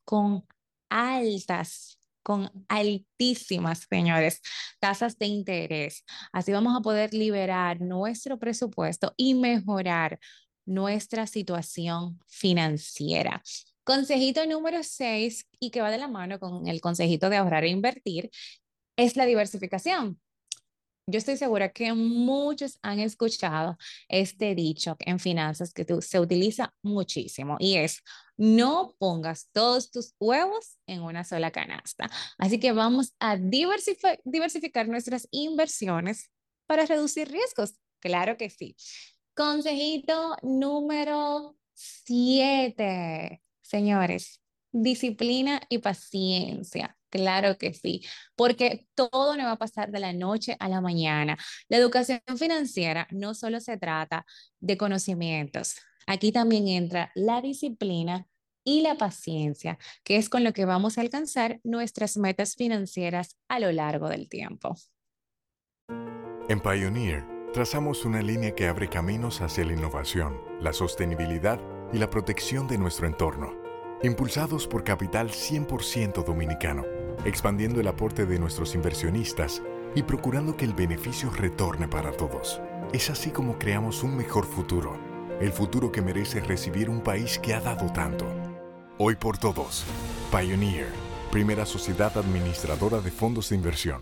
con altísimas, señores, tasas de interés. Así vamos a poder liberar nuestro presupuesto y mejorar nuestra situación financiera. Consejito número 6, y que va de la mano con el consejito de ahorrar e invertir, es la diversificación. Yo estoy segura que muchos han escuchado este dicho en finanzas que se utiliza muchísimo y es: no pongas todos tus huevos en una sola canasta. Así que vamos a diversificar nuestras inversiones para reducir riesgos. Claro que sí. Consejito número 7, señores: disciplina y paciencia. Claro que sí, porque todo no va a pasar de la noche a la mañana. La educación financiera no solo se trata de conocimientos, aquí también entra la disciplina y la paciencia, que es con lo que vamos a alcanzar nuestras metas financieras a lo largo del tiempo. En Pioneer, trazamos una línea que abre caminos hacia la innovación, la sostenibilidad y la protección de nuestro entorno, impulsados por capital 100% dominicano, expandiendo el aporte de nuestros inversionistas y procurando que el beneficio retorne para todos. Es así como creamos un mejor futuro, el futuro que merece recibir un país que ha dado tanto. Hoy por todos, Pioneer, primera sociedad administradora de fondos de inversión.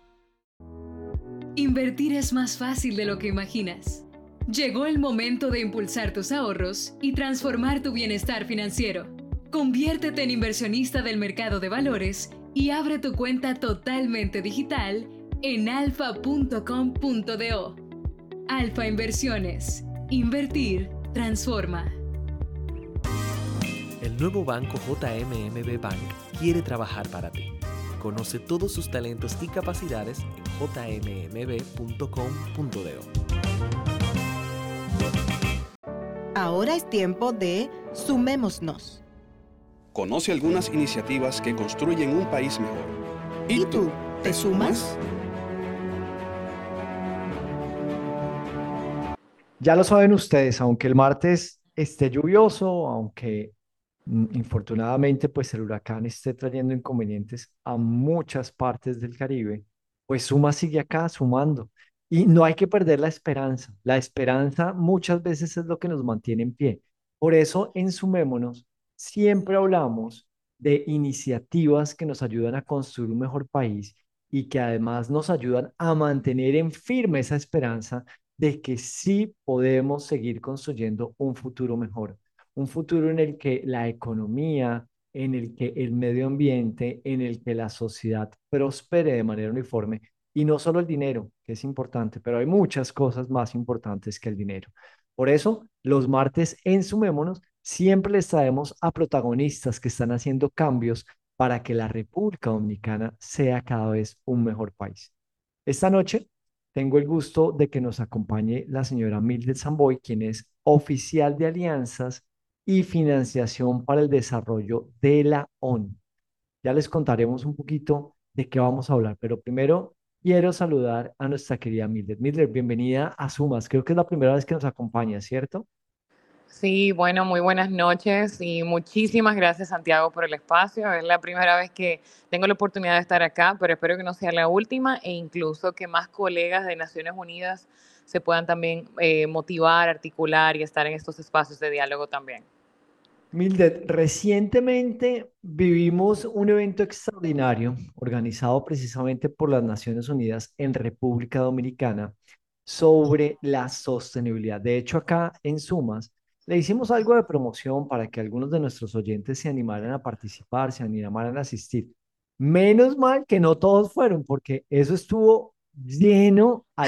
Invertir es más fácil de lo que imaginas. Llegó el momento de impulsar tus ahorros y transformar tu bienestar financiero. Conviértete en inversionista del mercado de valores y abre tu cuenta totalmente digital en alfa.com.do. Alfa Inversiones. Invertir transforma. El nuevo banco JMMB Bank quiere trabajar para ti. Conoce todos sus talentos y capacidades en jmmb.com.do. Ahora es tiempo de Sumémonos. Conoce algunas iniciativas que construyen un país mejor. ¿Y tú? ¿Te sumas? Ya lo saben ustedes, aunque el martes esté lluvioso, aunque infortunadamente pues el huracán esté trayendo inconvenientes a muchas partes del Caribe, pues Suma sigue acá sumando. Y no hay que perder la esperanza. La esperanza muchas veces es lo que nos mantiene en pie. Por eso en Sumémonos siempre hablamos de iniciativas que nos ayudan a construir un mejor país y que además nos ayudan a mantener en firme esa esperanza de que sí podemos seguir construyendo un futuro mejor, un futuro en el que la economía, en el que el medio ambiente, en el que la sociedad prospere de manera uniforme y no solo el dinero, que es importante, pero hay muchas cosas más importantes que el dinero. Por eso, los martes en Sumémonos siempre les traemos a protagonistas que están haciendo cambios para que la República Dominicana sea cada vez un mejor país. Esta noche tengo el gusto de que nos acompañe la señora Mildred Samboy, quien es oficial de alianzas y financiación para el desarrollo de la ONU. Ya les contaremos un poquito de qué vamos a hablar, pero primero quiero saludar a nuestra querida Mildred. Mildred, bienvenida a Sumas. Creo que es la primera vez que nos acompaña, ¿cierto? Sí, bueno, muy buenas noches y muchísimas gracias, Santiago, por el espacio. Es la primera vez que tengo la oportunidad de estar acá, pero espero que no sea la última e incluso que más colegas de Naciones Unidas se puedan también motivar, articular y estar en estos espacios de diálogo también. Mildred, recientemente vivimos un evento extraordinario organizado precisamente por las Naciones Unidas en República Dominicana sobre la sostenibilidad. De hecho, acá en Sumas le hicimos algo de promoción para que algunos de nuestros oyentes se animaran a participar, se animaran a asistir. Menos mal que no todos fueron, porque eso estuvo lleno al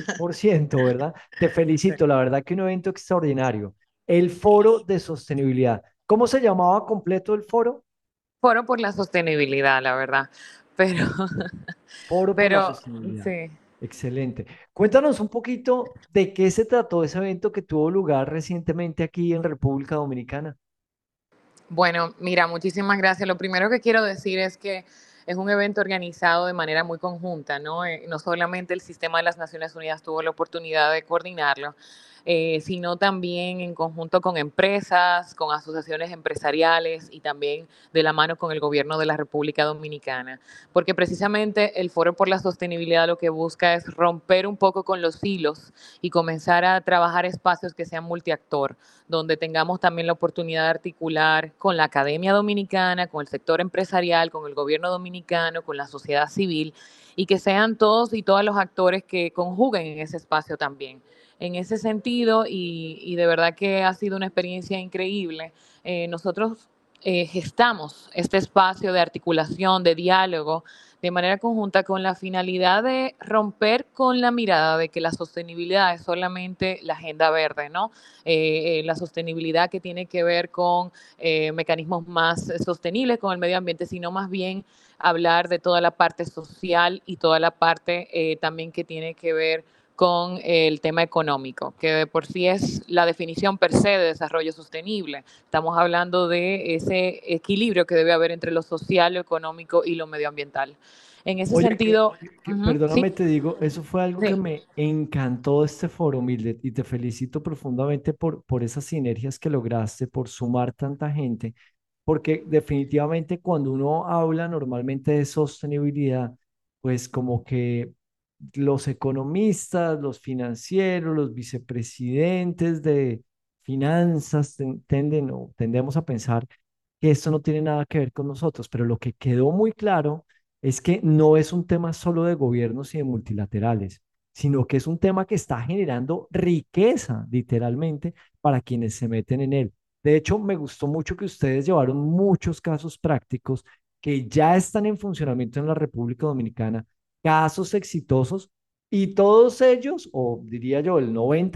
100%, ¿verdad? Te felicito, la verdad que un evento extraordinario. El Foro de Sostenibilidad. ¿Cómo se llamaba completo el foro? Foro por la sostenibilidad, la verdad, pero, Foro por la pero Sostenibilidad. sí. Excelente. Cuéntanos un poquito de qué se trató ese evento que tuvo lugar recientemente aquí en República Dominicana. Bueno, mira, muchísimas gracias. Lo primero que quiero decir es que es un evento organizado de manera muy conjunta, ¿no? No solamente el sistema de las Naciones Unidas tuvo la oportunidad de coordinarlo, sino también en conjunto con empresas, con asociaciones empresariales y también de la mano con el gobierno de la República Dominicana, porque precisamente el Foro por la Sostenibilidad lo que busca es romper un poco con los hilos y comenzar a trabajar espacios que sean multiactor, donde tengamos también la oportunidad de articular con la Academia Dominicana, con el sector empresarial, con el gobierno dominicano, con la sociedad civil, y que sean todos y todas los actores que conjuguen en ese espacio también. En ese sentido, y de verdad que ha sido una experiencia increíble, nosotros gestamos este espacio de articulación, de diálogo, de manera conjunta con la finalidad de romper con la mirada de que la sostenibilidad es solamente la agenda verde, ¿no? La sostenibilidad que tiene que ver con mecanismos más sostenibles con el medio ambiente, sino más bien hablar de toda la parte social y toda la parte también que tiene que ver con el tema económico, que de por sí es la definición per se de desarrollo sostenible. Estamos hablando de ese equilibrio que debe haber entre lo social, lo económico y lo medioambiental. En ese Oye, sentido, perdóname, sí, te digo, eso fue algo que sí. me encantó de este foro, Mildred, y te felicito profundamente por esas sinergias que lograste, por sumar tanta gente, porque definitivamente cuando uno habla normalmente de sostenibilidad, pues como que los economistas, los financieros, los vicepresidentes de finanzas tenden o tendemos a pensar que esto no tiene nada que ver con nosotros, pero lo que quedó muy claro es que no es un tema solo de gobiernos y de multilaterales, sino que es un tema que está generando riqueza, literalmente, para quienes se meten en él. De hecho, me gustó mucho que ustedes llevaron muchos casos prácticos que ya están en funcionamiento en la República Dominicana, casos exitosos, y todos ellos, o diría yo, el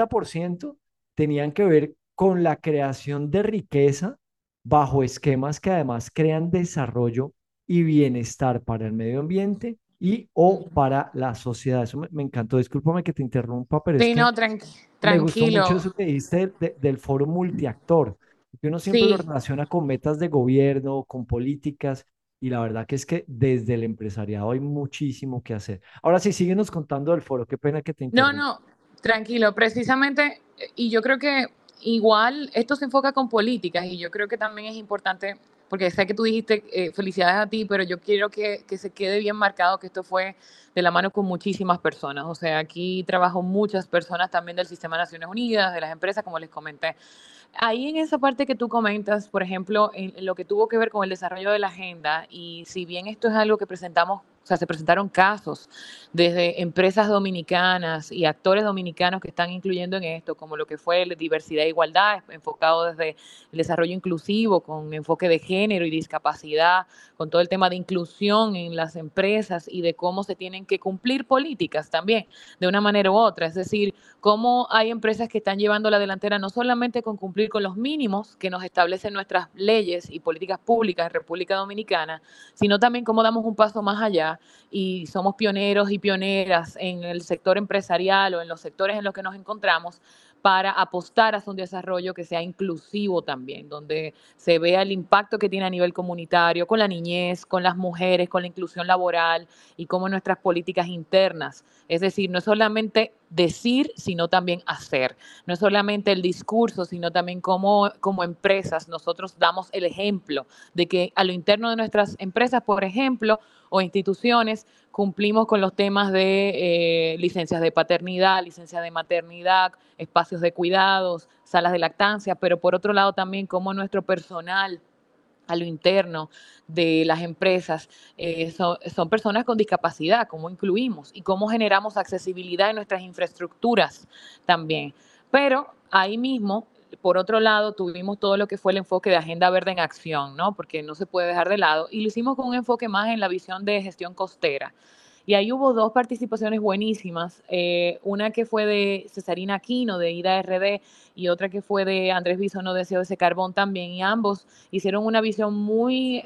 90%, tenían que ver con la creación de riqueza bajo esquemas que además crean desarrollo y bienestar para el medio ambiente y o para la sociedad. Eso me encantó. Discúlpame que te interrumpa, pero es Sí, que no, me gustó mucho tranquilo. eso que dijiste del foro multiactor. que uno siempre lo Sí, relaciona con metas de gobierno, con políticas, y la verdad que es que desde el empresariado hay muchísimo que hacer. Ahora sí, síguenos contando del foro, qué pena que te no, interrumpa. no, tranquilo, precisamente, y yo creo que igual esto se enfoca con políticas y yo creo que también es importante, porque sé que tú dijiste felicidades a ti, pero yo quiero que se quede bien marcado que esto fue de la mano con muchísimas personas, o sea, aquí trabajó muchas personas también del Sistema de Naciones Unidas, de las empresas, como les comenté. Ahí en esa parte que tú comentas, por ejemplo, en lo que tuvo que ver con el desarrollo de la agenda, y si bien esto es algo que presentamos, o sea, se presentaron casos desde empresas dominicanas y actores dominicanos que están incluyendo en esto, como lo que fue la diversidad e igualdad, enfocado desde el desarrollo inclusivo, con enfoque de género y discapacidad, con todo el tema de inclusión en las empresas y de cómo se tienen que cumplir políticas también, de una manera u otra. Es decir, cómo hay empresas que están llevando la delantera no solamente con cumplir con los mínimos que nos establecen nuestras leyes y políticas públicas en República Dominicana, sino también cómo damos un paso más allá y somos pioneros y pioneras en el sector empresarial o en los sectores en los que nos encontramos para apostar hacia un desarrollo que sea inclusivo también, donde se vea el impacto que tiene a nivel comunitario, con la niñez, con las mujeres, con la inclusión laboral y cómo nuestras políticas internas. Es decir, no es solamente decir, sino también hacer. No es solamente el discurso, sino también como empresas nosotros damos el ejemplo de que a lo interno de nuestras empresas, por ejemplo, o instituciones, cumplimos con los temas de licencias de paternidad, licencia de maternidad, espacios de cuidados, salas de lactancia, pero por otro lado también como nuestro personal a lo interno de las empresas son personas con discapacidad, cómo incluimos y cómo generamos accesibilidad en nuestras infraestructuras también. Pero ahí mismo, por otro lado, tuvimos todo lo que fue el enfoque de Agenda Verde en Acción, ¿no? Porque no se puede dejar de lado, y lo hicimos con un enfoque más en la visión de gestión costera. Y ahí hubo dos participaciones buenísimas, una que fue de Cesarina Aquino, de IDA RD, y otra que fue de Andrés Bisono, de COS Carbón también, y ambos hicieron una visión muy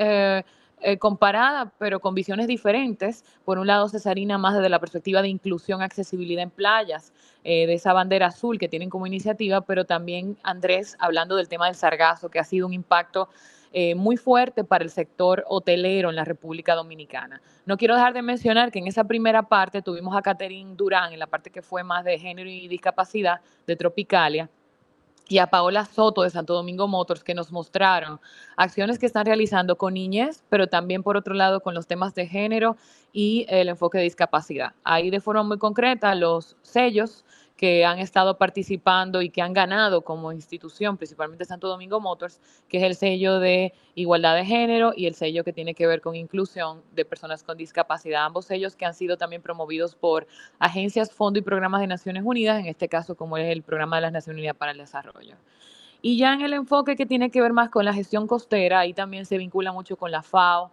comparada, pero con visiones diferentes. Por un lado, Cesarina más desde la perspectiva de inclusión, accesibilidad en playas, de esa bandera azul que tienen como iniciativa, pero también Andrés hablando del tema del sargazo, que ha sido un impacto muy fuerte para el sector hotelero en la República Dominicana. No quiero dejar de mencionar que en esa primera parte tuvimos a Catherine Durán, en la parte que fue más de género y discapacidad de Tropicalia, y a Paola Soto de Santo Domingo Motors, que nos mostraron acciones que están realizando con niñez, pero también por otro lado con los temas de género y el enfoque de discapacidad. Ahí de forma muy concreta los sellos que han estado participando y que han ganado como institución, principalmente Santo Domingo Motors, que es el sello de igualdad de género y el sello que tiene que ver con inclusión de personas con discapacidad. Ambos sellos que han sido también promovidos por agencias, fondos y programas de Naciones Unidas, en este caso como es el Programa de las Naciones Unidas para el Desarrollo. Y ya en el enfoque que tiene que ver más con la gestión costera, ahí también se vincula mucho con la FAO,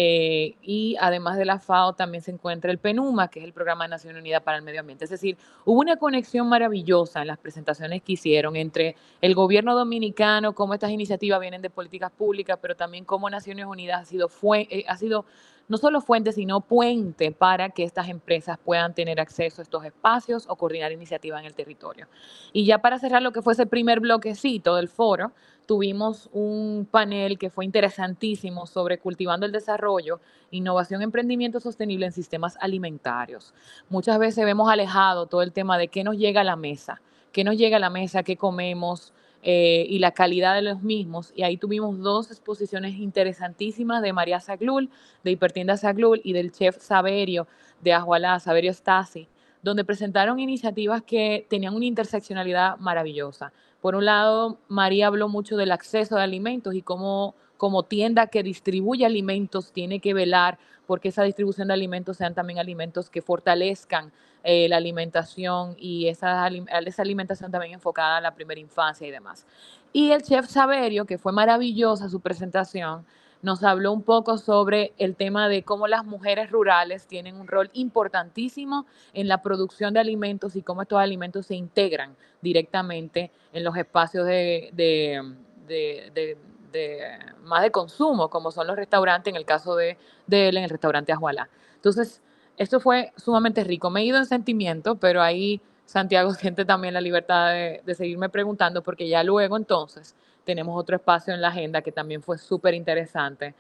y además de la FAO también se encuentra el PNUMA, que es el Programa de Naciones Unidas para el Medio Ambiente. Es decir, hubo una conexión maravillosa en las presentaciones que hicieron entre el gobierno dominicano, cómo estas iniciativas vienen de políticas públicas, pero también cómo Naciones Unidas ha sido no solo fuente, sino puente para que estas empresas puedan tener acceso a estos espacios o coordinar iniciativas en el territorio. Y ya para cerrar lo que fue ese primer bloquecito del foro, tuvimos un panel que fue interesantísimo sobre cultivando el desarrollo, innovación, emprendimiento sostenible en sistemas alimentarios. Muchas veces vemos alejado todo el tema de qué nos llega a la mesa, qué nos llega a la mesa, qué comemos, y la calidad de los mismos. Y ahí tuvimos dos exposiciones interesantísimas de María Zaglul, de Hipertienda Zaglul, y del chef Saverio de Ajualá, Saverio Stasi, donde presentaron iniciativas que tenían una interseccionalidad maravillosa. Por un lado, María habló mucho del acceso de alimentos y cómo como tienda que distribuye alimentos tiene que velar porque esa distribución de alimentos sean también alimentos que fortalezcan la alimentación y esa alimentación también enfocada a la primera infancia y demás. Y el chef Saverio, que fue maravillosa su presentación, nos habló un poco sobre el tema de cómo las mujeres rurales tienen un rol importantísimo en la producción de alimentos y cómo estos alimentos se integran directamente en los espacios más de consumo, como son los restaurantes, en el caso de él, en el restaurante Ajualá. Entonces, esto fue sumamente rico. Me he ido en sentimiento, pero ahí Santiago siente también la libertad de seguirme preguntando, porque ya luego entonces tenemos otro espacio en la agenda que también fue súper interesante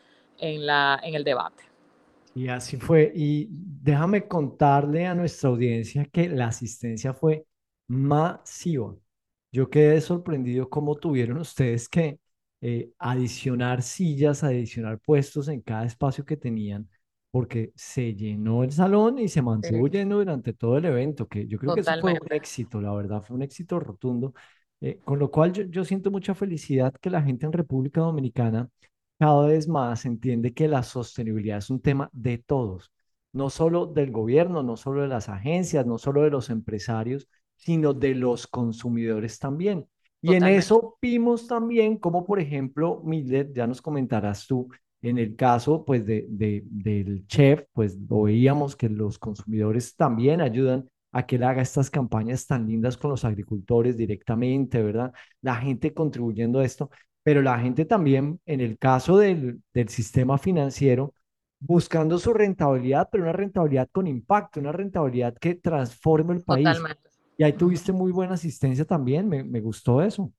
en el debate. Y así fue. Y déjame contarle a nuestra audiencia que la asistencia fue masiva. Yo quedé sorprendido cómo tuvieron ustedes que adicionar sillas, adicionar puestos en cada espacio que tenían, porque se llenó el salón y se mantuvo Sí, lleno durante todo el evento, que yo creo que eso fue un totalmente, éxito, la verdad, fue un éxito rotundo. Con lo cual yo siento mucha felicidad que la gente en República Dominicana cada vez más entiende que la sostenibilidad es un tema de todos, no solo del gobierno, no solo de las agencias, no solo de los empresarios, sino de los consumidores también. Y en totalmente. eso vimos también como, por ejemplo, Mildred, ya nos comentarás tú, en el caso pues del chef, pues lo veíamos que los consumidores también ayudan a que él haga estas campañas tan lindas con los agricultores directamente, ¿verdad? La gente contribuyendo a esto, pero la gente también, en el caso del sistema financiero, buscando su rentabilidad, pero una rentabilidad con impacto, una rentabilidad que transforme el país. Totalmente. Y ahí Ujú. tuviste muy buena asistencia también, me gustó eso.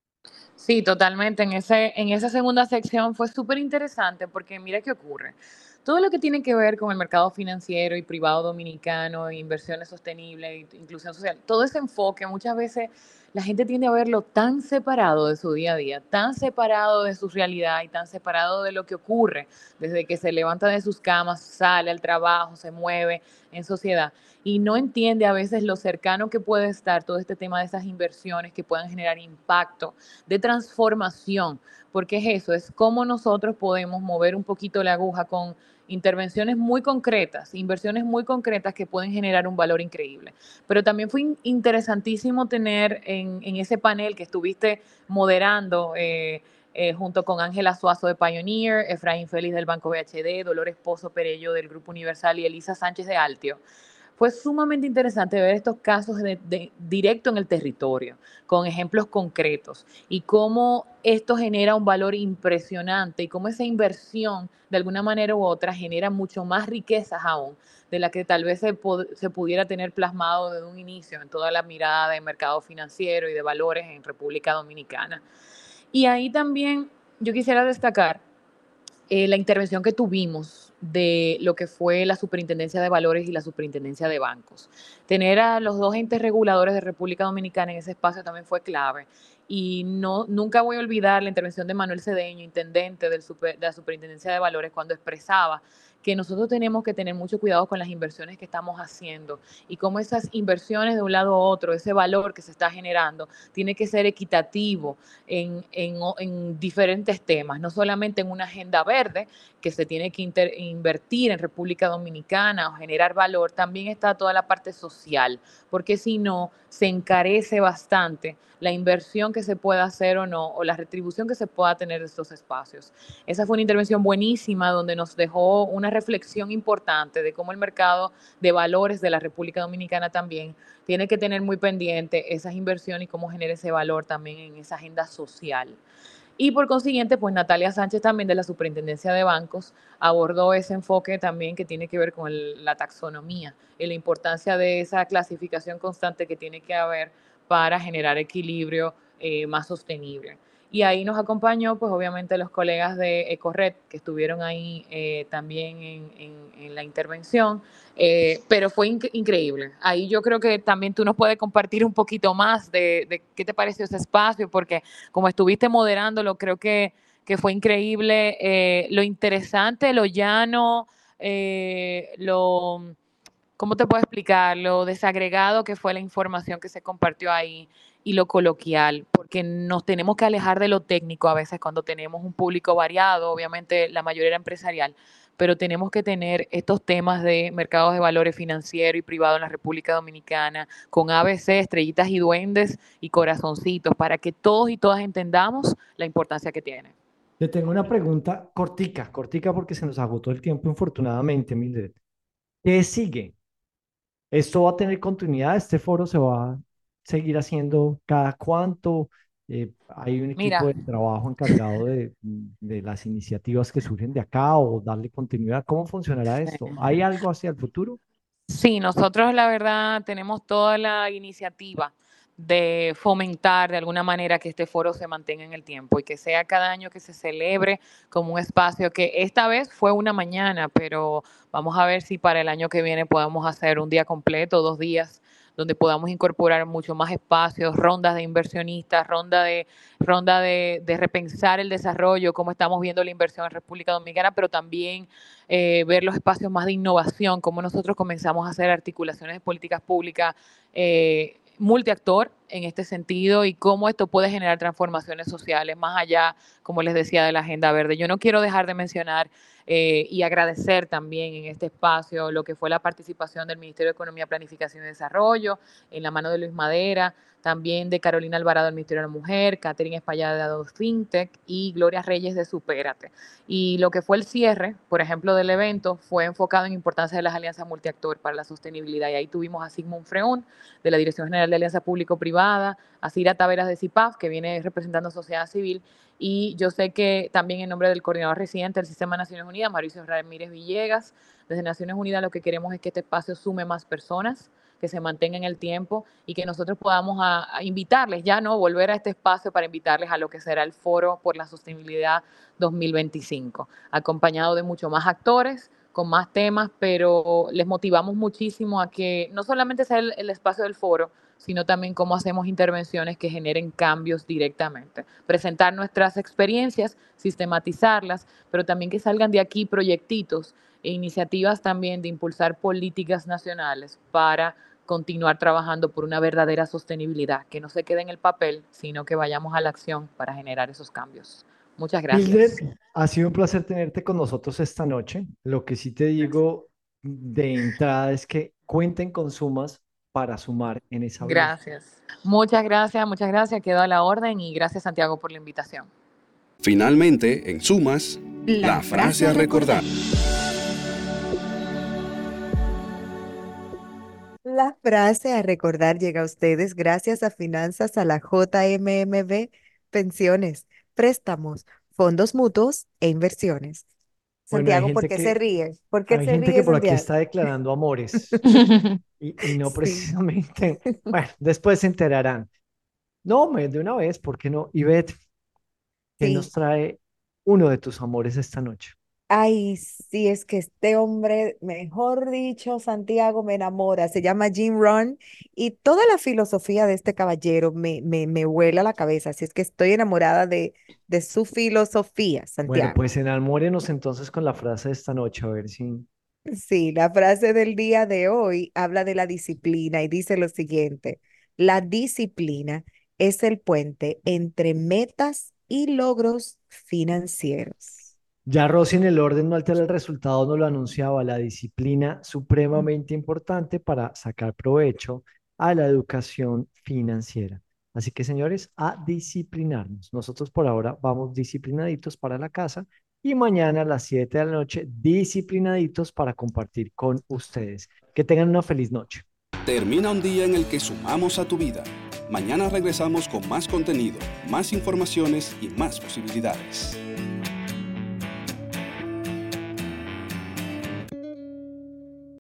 Sí, totalmente. En esa segunda sección fue súper interesante porque mira qué ocurre. Todo lo que tiene que ver con el mercado financiero y privado dominicano, inversiones sostenibles, inclusión social, todo ese enfoque muchas veces la gente tiende a verlo tan separado de su día a día, tan separado de su realidad y tan separado de lo que ocurre desde que se levanta de sus camas, sale al trabajo, se mueve en sociedad y no entiende a veces lo cercano que puede estar todo este tema de esas inversiones que puedan generar impacto de transformación, porque es eso, es cómo nosotros podemos mover un poquito la aguja con intervenciones muy concretas, inversiones muy concretas que pueden generar un valor increíble. Pero también fue interesantísimo tener en ese panel que estuviste moderando junto con Ángela Suazo de Pioneer, Efraín Félix del Banco BHD, Dolores Pozo Perello del Grupo Universal y Elisa Sánchez de Altio. Fue sumamente interesante ver estos casos directo en el territorio, con ejemplos concretos, y cómo esto genera un valor impresionante y cómo esa inversión, de alguna manera u otra, genera mucho más riquezas aún de la que tal vez se pudiera tener plasmado desde un inicio en toda la mirada de mercado financiero y de valores en República Dominicana. Y ahí también yo quisiera destacar la intervención que tuvimos de lo que fue la Superintendencia de Valores y la Superintendencia de Bancos. Tener a los dos entes reguladores de República Dominicana en ese espacio también fue clave. Y no, nunca voy a olvidar la intervención de Manuel Cedeño, intendente de la Superintendencia de Valores, cuando expresaba que nosotros tenemos que tener mucho cuidado con las inversiones que estamos haciendo y cómo esas inversiones de un lado a otro, ese valor que se está generando, tiene que ser equitativo en diferentes temas, no solamente en una agenda verde que se tiene que invertir en República Dominicana o generar valor, también está toda la parte social, porque si no, se encarece bastante la inversión que se pueda hacer o no, o la retribución que se pueda tener de estos espacios. Esa fue una intervención buenísima donde nos dejó una reflexión importante de cómo el mercado de valores de la República Dominicana también tiene que tener muy pendiente esas inversiones y cómo genera ese valor también en esa agenda social. Y por consiguiente, pues Natalia Sánchez también de la Superintendencia de Bancos abordó ese enfoque también que tiene que ver con la taxonomía y la importancia de esa clasificación constante que tiene que haber para generar equilibrio más sostenible. Y ahí nos acompañó, pues obviamente los colegas de Ecorred que estuvieron ahí también en la intervención, pero fue increíble. Ahí yo creo que también tú nos puedes compartir un poquito más de qué te pareció ese espacio, porque como estuviste moderándolo, creo que fue increíble lo interesante, lo llano, ¿cómo te puedo explicar? Lo desagregado que fue la información que se compartió ahí y lo coloquial, porque nos tenemos que alejar de lo técnico a veces cuando tenemos un público variado, obviamente la mayoría era empresarial, pero tenemos que tener estos temas de mercados de valores financiero y privado en la República Dominicana, con ABC, estrellitas y duendes y corazoncitos, para que todos y todas entendamos la importancia que tiene. Te tengo una pregunta cortica, cortica porque se nos agotó el tiempo, infortunadamente, Mildred. ¿Qué sigue? ¿Esto va a tener continuidad? ¿Este foro se va a seguir haciendo cada cuánto? ¿Hay un equipo Mira, de trabajo encargado de las iniciativas que surgen de acá o darle continuidad? ¿Cómo funcionará esto? ¿Hay algo hacia el futuro? sí, nosotros la verdad tenemos toda la iniciativa de fomentar de alguna manera que este foro se mantenga en el tiempo y que sea cada año que se celebre como un espacio que esta vez fue una mañana, pero vamos a ver si para el año que viene podamos hacer un día completo, 2 días, donde podamos incorporar mucho más espacios, rondas de inversionistas, ronda de repensar el desarrollo, cómo estamos viendo la inversión en República Dominicana, pero también ver los espacios más de innovación, cómo nosotros comenzamos a hacer articulaciones de políticas públicas multiactor en este sentido y cómo esto puede generar transformaciones sociales más allá, como les decía, de la agenda verde. Yo no quiero dejar de mencionar y agradecer también en este espacio lo que fue la participación del Ministerio de Economía, Planificación y Desarrollo, en la mano de Luis Madera, también de Carolina Alvarado del Ministerio de la Mujer, Catherine Espallada de Adobe FinTech y Gloria Reyes de Supérate. Y lo que fue el cierre, por ejemplo, del evento, fue enfocado en la importancia de las alianzas multiactor para la sostenibilidad. Y ahí tuvimos a Sigmund Freund, de la Dirección General de Alianza Público-Privada, a Cira Taveras de CIPAF, que viene representando a sociedad civil, y yo sé que también en nombre del coordinador residente del Sistema de Naciones Unidas, Mauricio Ramírez Villegas, desde Naciones Unidas lo que queremos es que este espacio sume más personas, que se mantenga en el tiempo y que nosotros podamos a invitarles, ya no volver a este espacio para invitarles a lo que será el Foro por la Sostenibilidad 2025, acompañado de muchos más actores, con más temas, pero les motivamos muchísimo a que no solamente sea el espacio del foro, sino también cómo hacemos intervenciones que generen cambios directamente. Presentar nuestras experiencias, sistematizarlas, pero también que salgan de aquí proyectitos e iniciativas también de impulsar políticas nacionales para continuar trabajando por una verdadera sostenibilidad, que no se quede en el papel, sino que vayamos a la acción para generar esos cambios. Muchas gracias. Mildred, ha sido un placer tenerte con nosotros esta noche. Lo que sí te digo de entrada es que cuenten con Sumas para sumar en esa brecha. Gracias. Muchas gracias. Quedo a la orden y gracias, Santiago, por la invitación. Finalmente, en Sumas, la frase a recordar. La frase a recordar llega a ustedes gracias a Finanzas a la JMMB, pensiones, préstamos, fondos mutuos e inversiones. Bueno, Santiago, ¿por qué se ríe? ¿Por qué hay se gente ríe, que por aquí Santiago? está declarando amores y no Sí. precisamente. Bueno, después se enterarán. No, de una vez, ¿por qué no? Ivette, ¿qué Sí. nos trae uno de tus amores esta noche? Ay, sí, es que este hombre, mejor dicho, Santiago, me enamora. Se llama Jim Rohn y toda la filosofía de este caballero me vuela la cabeza. Así es que estoy enamorada de su filosofía, Bueno, Santiago. pues enamórenos entonces con la frase de esta noche, a ver si... Sí, la frase del día de hoy habla de la disciplina y dice lo siguiente: la disciplina es el puente entre metas y logros financieros. Ya Rosy en el orden no altera el resultado, nos lo anunciaba, la disciplina supremamente importante para sacar provecho a la educación financiera. Así que, señores, a disciplinarnos. Nosotros por ahora vamos disciplinaditos para la casa y mañana a las 7 de la noche disciplinaditos para compartir con ustedes. Que tengan una feliz noche. Termina un día en el que sumamos a tu vida. Mañana regresamos con más contenido, más informaciones y más posibilidades.